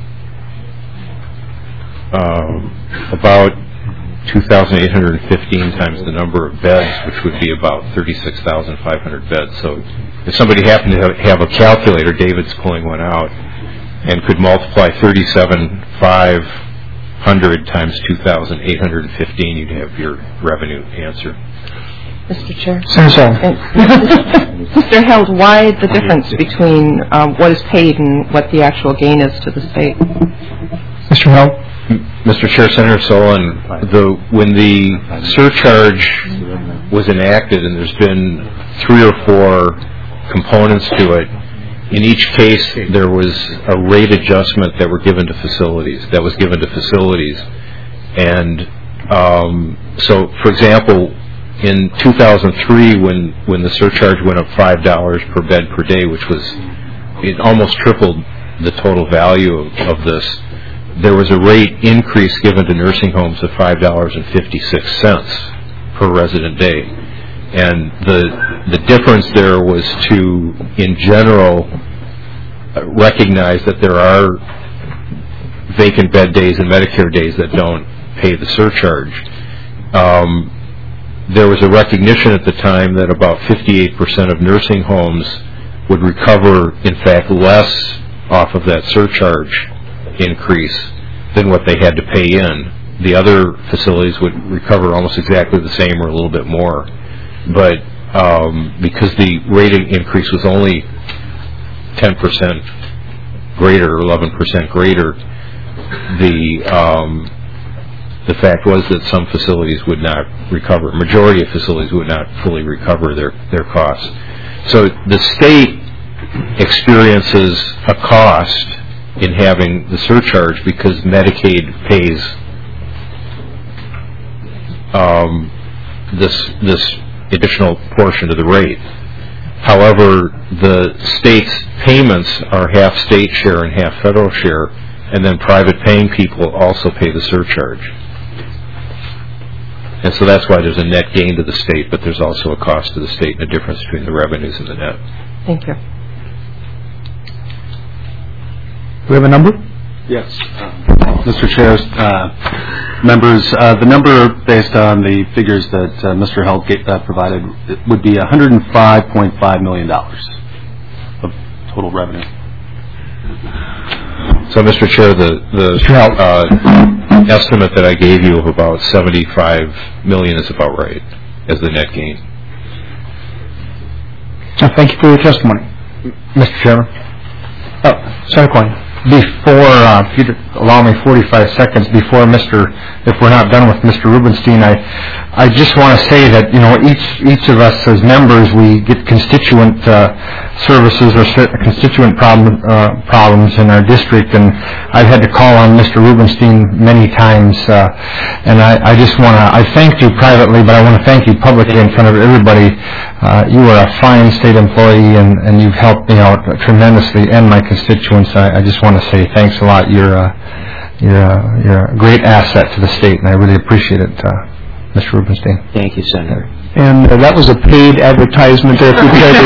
um, about two thousand eight hundred fifteen times the number of beds, which would be about thirty-six thousand five hundred beds. So if somebody happened to have a calculator, David's pulling one out, and could multiply thirty-seven thousand five hundred times two thousand eight hundred fifteen, you'd have your revenue answer. Mister Chair. Senator Mister Held, why the difference between um, what is paid and what the actual gain is to the state? Mister Held? Mister Chair, Senator Sullivan, the, when the surcharge was enacted, and there's been three or four components to it, in each case there was a rate adjustment that were given to facilities, that was given to facilities. And um, so, for example, in two thousand three, when, when the surcharge went up five dollars per bed per day, which was, it almost tripled the total value of, of this, there was a rate increase given to nursing homes of five dollars and fifty-six cents per resident day. And the the difference there was to, in general, recognize that there are vacant bed days and Medicare days that don't pay the surcharge. Um, there was a recognition at the time that about fifty-eight percent of nursing homes would recover, in fact, less off of that surcharge increase than what they had to pay in. The other facilities would recover almost exactly the same or a little bit more. But um, because the rate increase was only ten percent greater or eleven percent greater, the um, the fact was that some facilities would not recover. Majority of facilities would not fully recover their, their costs. So the state experiences a cost in having the surcharge because Medicaid pays um, this this additional portion of the rate. However, the state's payments are half state share and half federal share, and then private paying people also pay the surcharge. And so that's why there's a net gain to the state, but there's also a cost to the state and a difference between the revenues and the net. Thank you. Do we have a number? Yes. Uh, Mister Chair, uh, members, uh, the number based on the figures that uh, Mister Held uh, provided would be one hundred five point five million dollars of total revenue. So, Mister Chair, the, the uh, estimate that I gave you of about seventy-five million dollars is about right as the net gain. Uh, thank you for your testimony. Mister Chairman. Oh, Senator Coyne. Before, uh, if you'd allow me forty-five seconds before Mister if we're not done with Mister Rubenstein, I, I just want to say that, you know, each each of us as members, we get constituent uh, services or constituent problem, uh, problems in our district, and I've had to call on Mister Rubenstein many times, uh, and I, I just want to, I thank you privately, but I want to thank you publicly in front of everybody. Uh, you are a fine state employee, and, and you've helped me out tremendously and my constituents. I, I just want to say thanks a lot. You're uh, you're a, you're a great asset to the state, and I really appreciate it, uh, Mister Rubenstein. Thank you, Senator. And uh, that was a paid advertisement there, if you could.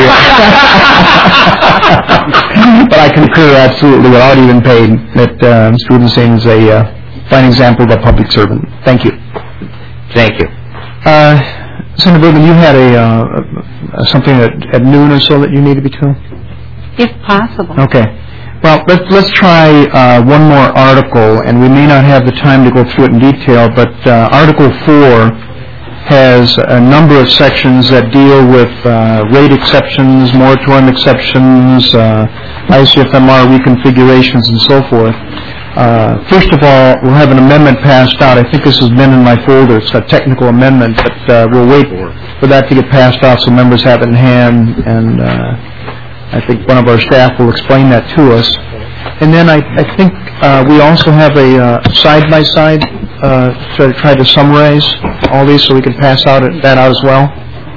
But I concur absolutely, without even paid, that uh, Mister Rubenstein is a uh, fine example of a public servant. Thank you. Thank you. Uh, Senator Bergman, you had a uh, something at, at noon or so that you needed me to? If possible. Okay. Well, let's, let's try uh, one more article, and we may not have the time to go through it in detail, but uh, Article four has a number of sections that deal with uh, rate exceptions, moratorium exceptions, uh, I C F M R reconfigurations, and so forth. Uh, first of all, we'll have an amendment passed out. I think this has been in my folder. It's a technical amendment, but uh, we'll wait for that to get passed out so members have it in hand, and uh, I think one of our staff will explain that to us. And then I, I think uh, we also have a uh, side-by-side uh, to try to summarize all these so we can pass out that out as well.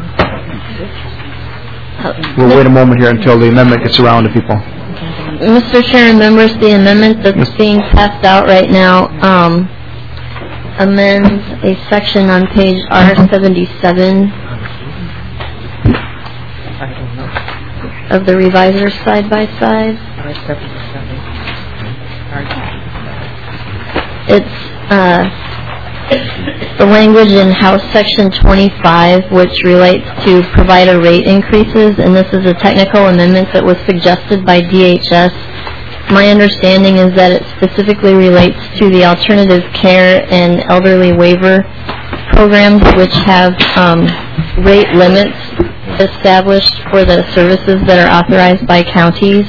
We'll wait a moment here until the amendment gets around to people. Mister Chair, members, the amendment that's being passed out right now um, amends a section on page R seventy-seven of the reviser side-by-side. It's uh, the language in House Section twenty-five, which relates to provider rate increases, and this is a technical amendment that was suggested by D H S. My understanding is that it specifically relates to the alternative care and elderly waiver programs, which have um, rate limits established for the services that are authorized by counties.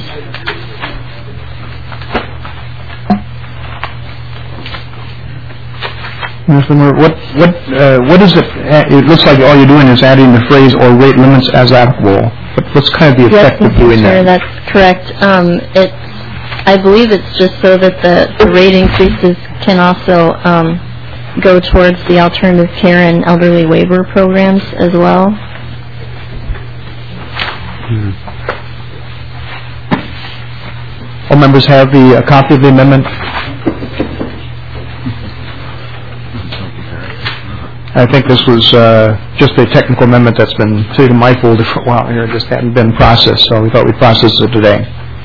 Mister Moore, what what uh, what is it? It looks like all you're doing is adding the phrase "or rate limits as applicable." But what's kind of the effect yes, of doing sure, that? That's correct. Um, it's I believe it's just so that the, the rate increases can also um, go towards the alternative care and elderly waiver programs as well. Hmm. All members have the uh, copy of the amendment. I think this was uh, just a technical amendment that's been sitting in my folder for a while here. It just hadn't been processed, so we thought we'd process it today.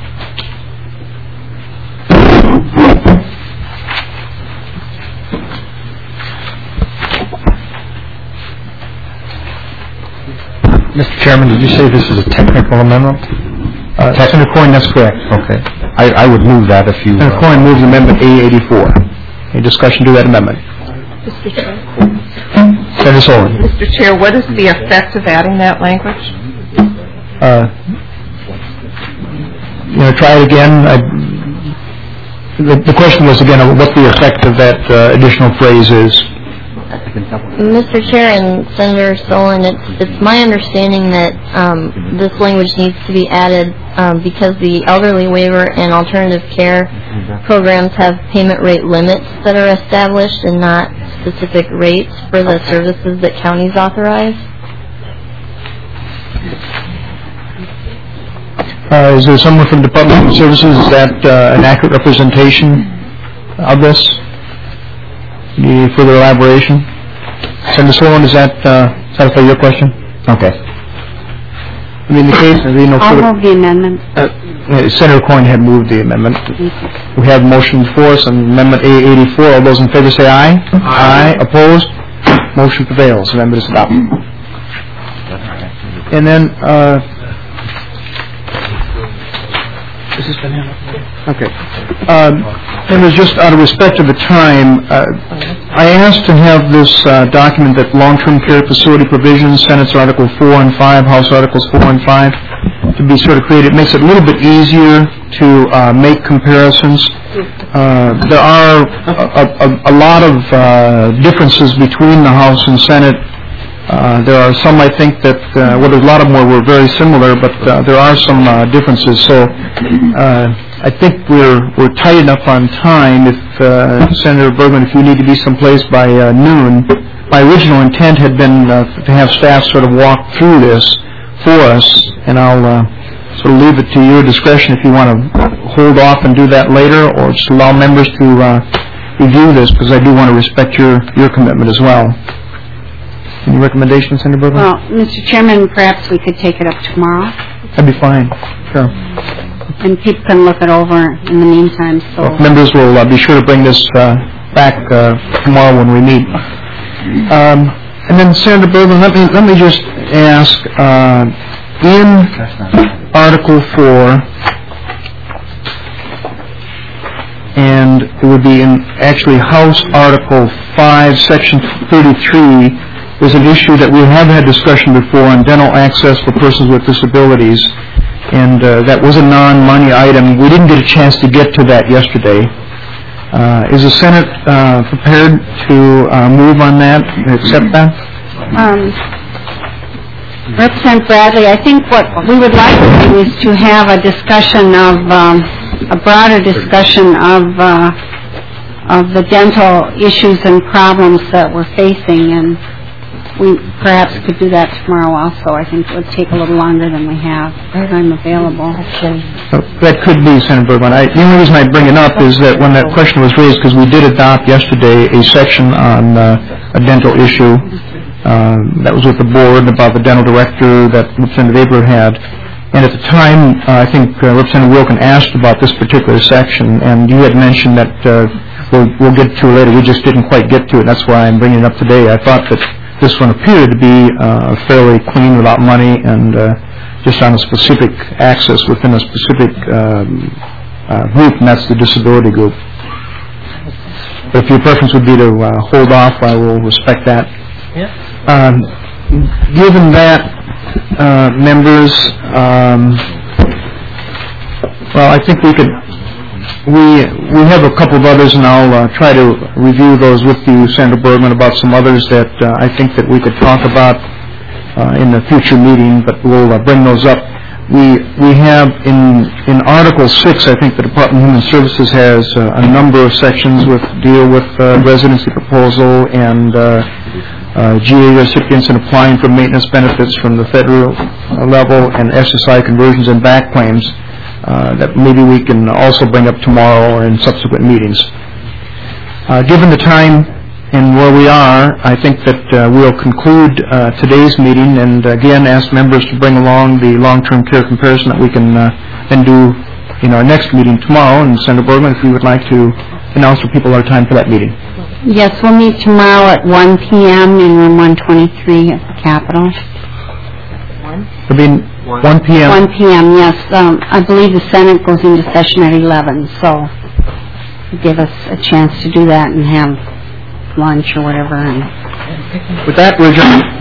Mister Chairman, did you say this is a technical amendment? Uh, Senator Coyne, that's correct. Okay. I, I would move that if you... Senator uh, Coyne moves Amendment A eighty-four. Any discussion to that amendment? Mister Chair. Senator Solon. Mister Chair, what is the effect of adding that language? Uh, you know, try it again. I, the, the question was again what the effect of that uh, additional phrase is. Mister Chair and Senator Solon, it's, it's my understanding that um, this language needs to be added um, because the elderly waiver and alternative care programs have payment rate limits that are established and not specific rates for the services that counties authorize. Uh, is there someone from Department of Services? Is that uh, an accurate representation of this? Any further elaboration? Senator Solon, does that uh, satisfy your question? Okay. I mean, the case, there no I'll further... move the amendment. Uh, Senator Coyne had moved the amendment. We have motion before us on Amendment A eighty-four. All those in favor say aye. Aye. Aye. Opposed? Motion prevails. Amendment is adopted. And then... Uh, Has this been handled? Okay. Um, and was just out of respect of the time, uh, I asked to have this uh, document that long-term care facility provisions, Senate's Article four and five, House Articles four and five, to be sort of created. It makes it a little bit easier to uh, make comparisons. Uh, there are a, a, a lot of uh, differences between the House and Senate. Uh, there are some, I think, that, uh, well, there's a lot of them where we're very similar, but uh, there are some uh, differences. So uh, I think we're we're tight enough on time. If uh, Senator Bergman, if you need to be someplace by uh, noon, my original intent had been uh, to have staff sort of walk through this for us, and I'll uh, sort of leave it to your discretion if you want to hold off and do that later, or just allow members to uh, review this because I do want to respect your, your commitment as well. Any recommendations, Senator Bergman? Well, Mister Chairman, perhaps we could take it up tomorrow. That'd be fine. Sure. And people can look it over in the meantime. So Well, members will uh, be sure to bring this uh, back uh, tomorrow when we meet. Um, and then, Senator Bergman, let me let me just ask uh, in Article Four, and it would be in actually House Article Five, Section thirty-three. There's an issue that we have had discussion before on dental access for persons with disabilities, and uh, that was a non-money item. We didn't get a chance to get to that yesterday. Uh, is the Senate uh, prepared to uh, move on that, accept that? Um, Representative Bradley, I think what we would like to do is to have a discussion of, um, a broader discussion of, uh, of the dental issues and problems that we're facing, and we perhaps could do that tomorrow also. I think it would take a little longer than we have. I'm available. Uh, that could be, Senator Bergman. I, the only reason I bring it up is that when that question was raised, because we did adopt yesterday a section on uh, a dental issue uh, that was with the board about the dental director that Representative Aber had. And at the time, uh, I think uh, Representative Wilkin asked about this particular section, and you had mentioned that uh, we'll, we'll get to it later. We just didn't quite get to it. That's why I'm bringing it up today. I thought that this one appeared to be uh, fairly clean without money and uh, just on a specific access within a specific um, uh, group, and that's the disability group. But if your preference would be to uh, hold off, I will respect that. Yeah. Um, given that, uh, members, um, well, I think we could. We we have a couple of others, and I'll uh, try to review those with you, Senator Bergman, about some others that uh, I think that we could talk about uh, in a future meeting, but we'll uh, bring those up. We we have in in Article six, I think the Department of Human Services has uh, a number of sections with deal with uh, residency proposal and uh, uh, G A recipients and applying for maintenance benefits from the federal uh, level and S S I conversions and back claims. Uh, that maybe we can also bring up tomorrow or in subsequent meetings. Uh, given the time and where we are, I think that uh, we'll conclude uh, today's meeting and again ask members to bring along the long-term care comparison that we can uh, then do in our next meeting tomorrow. And Senator Bergman, if you would like to announce for people our time for that meeting. Yes, we'll meet tomorrow at one p.m. in room one twenty-three at the Capitol. It'll be one p.m. one p.m., yes. Um, I believe the Senate goes into session at eleven, so give us a chance to do that and have lunch or whatever. And with that, we're adjourned.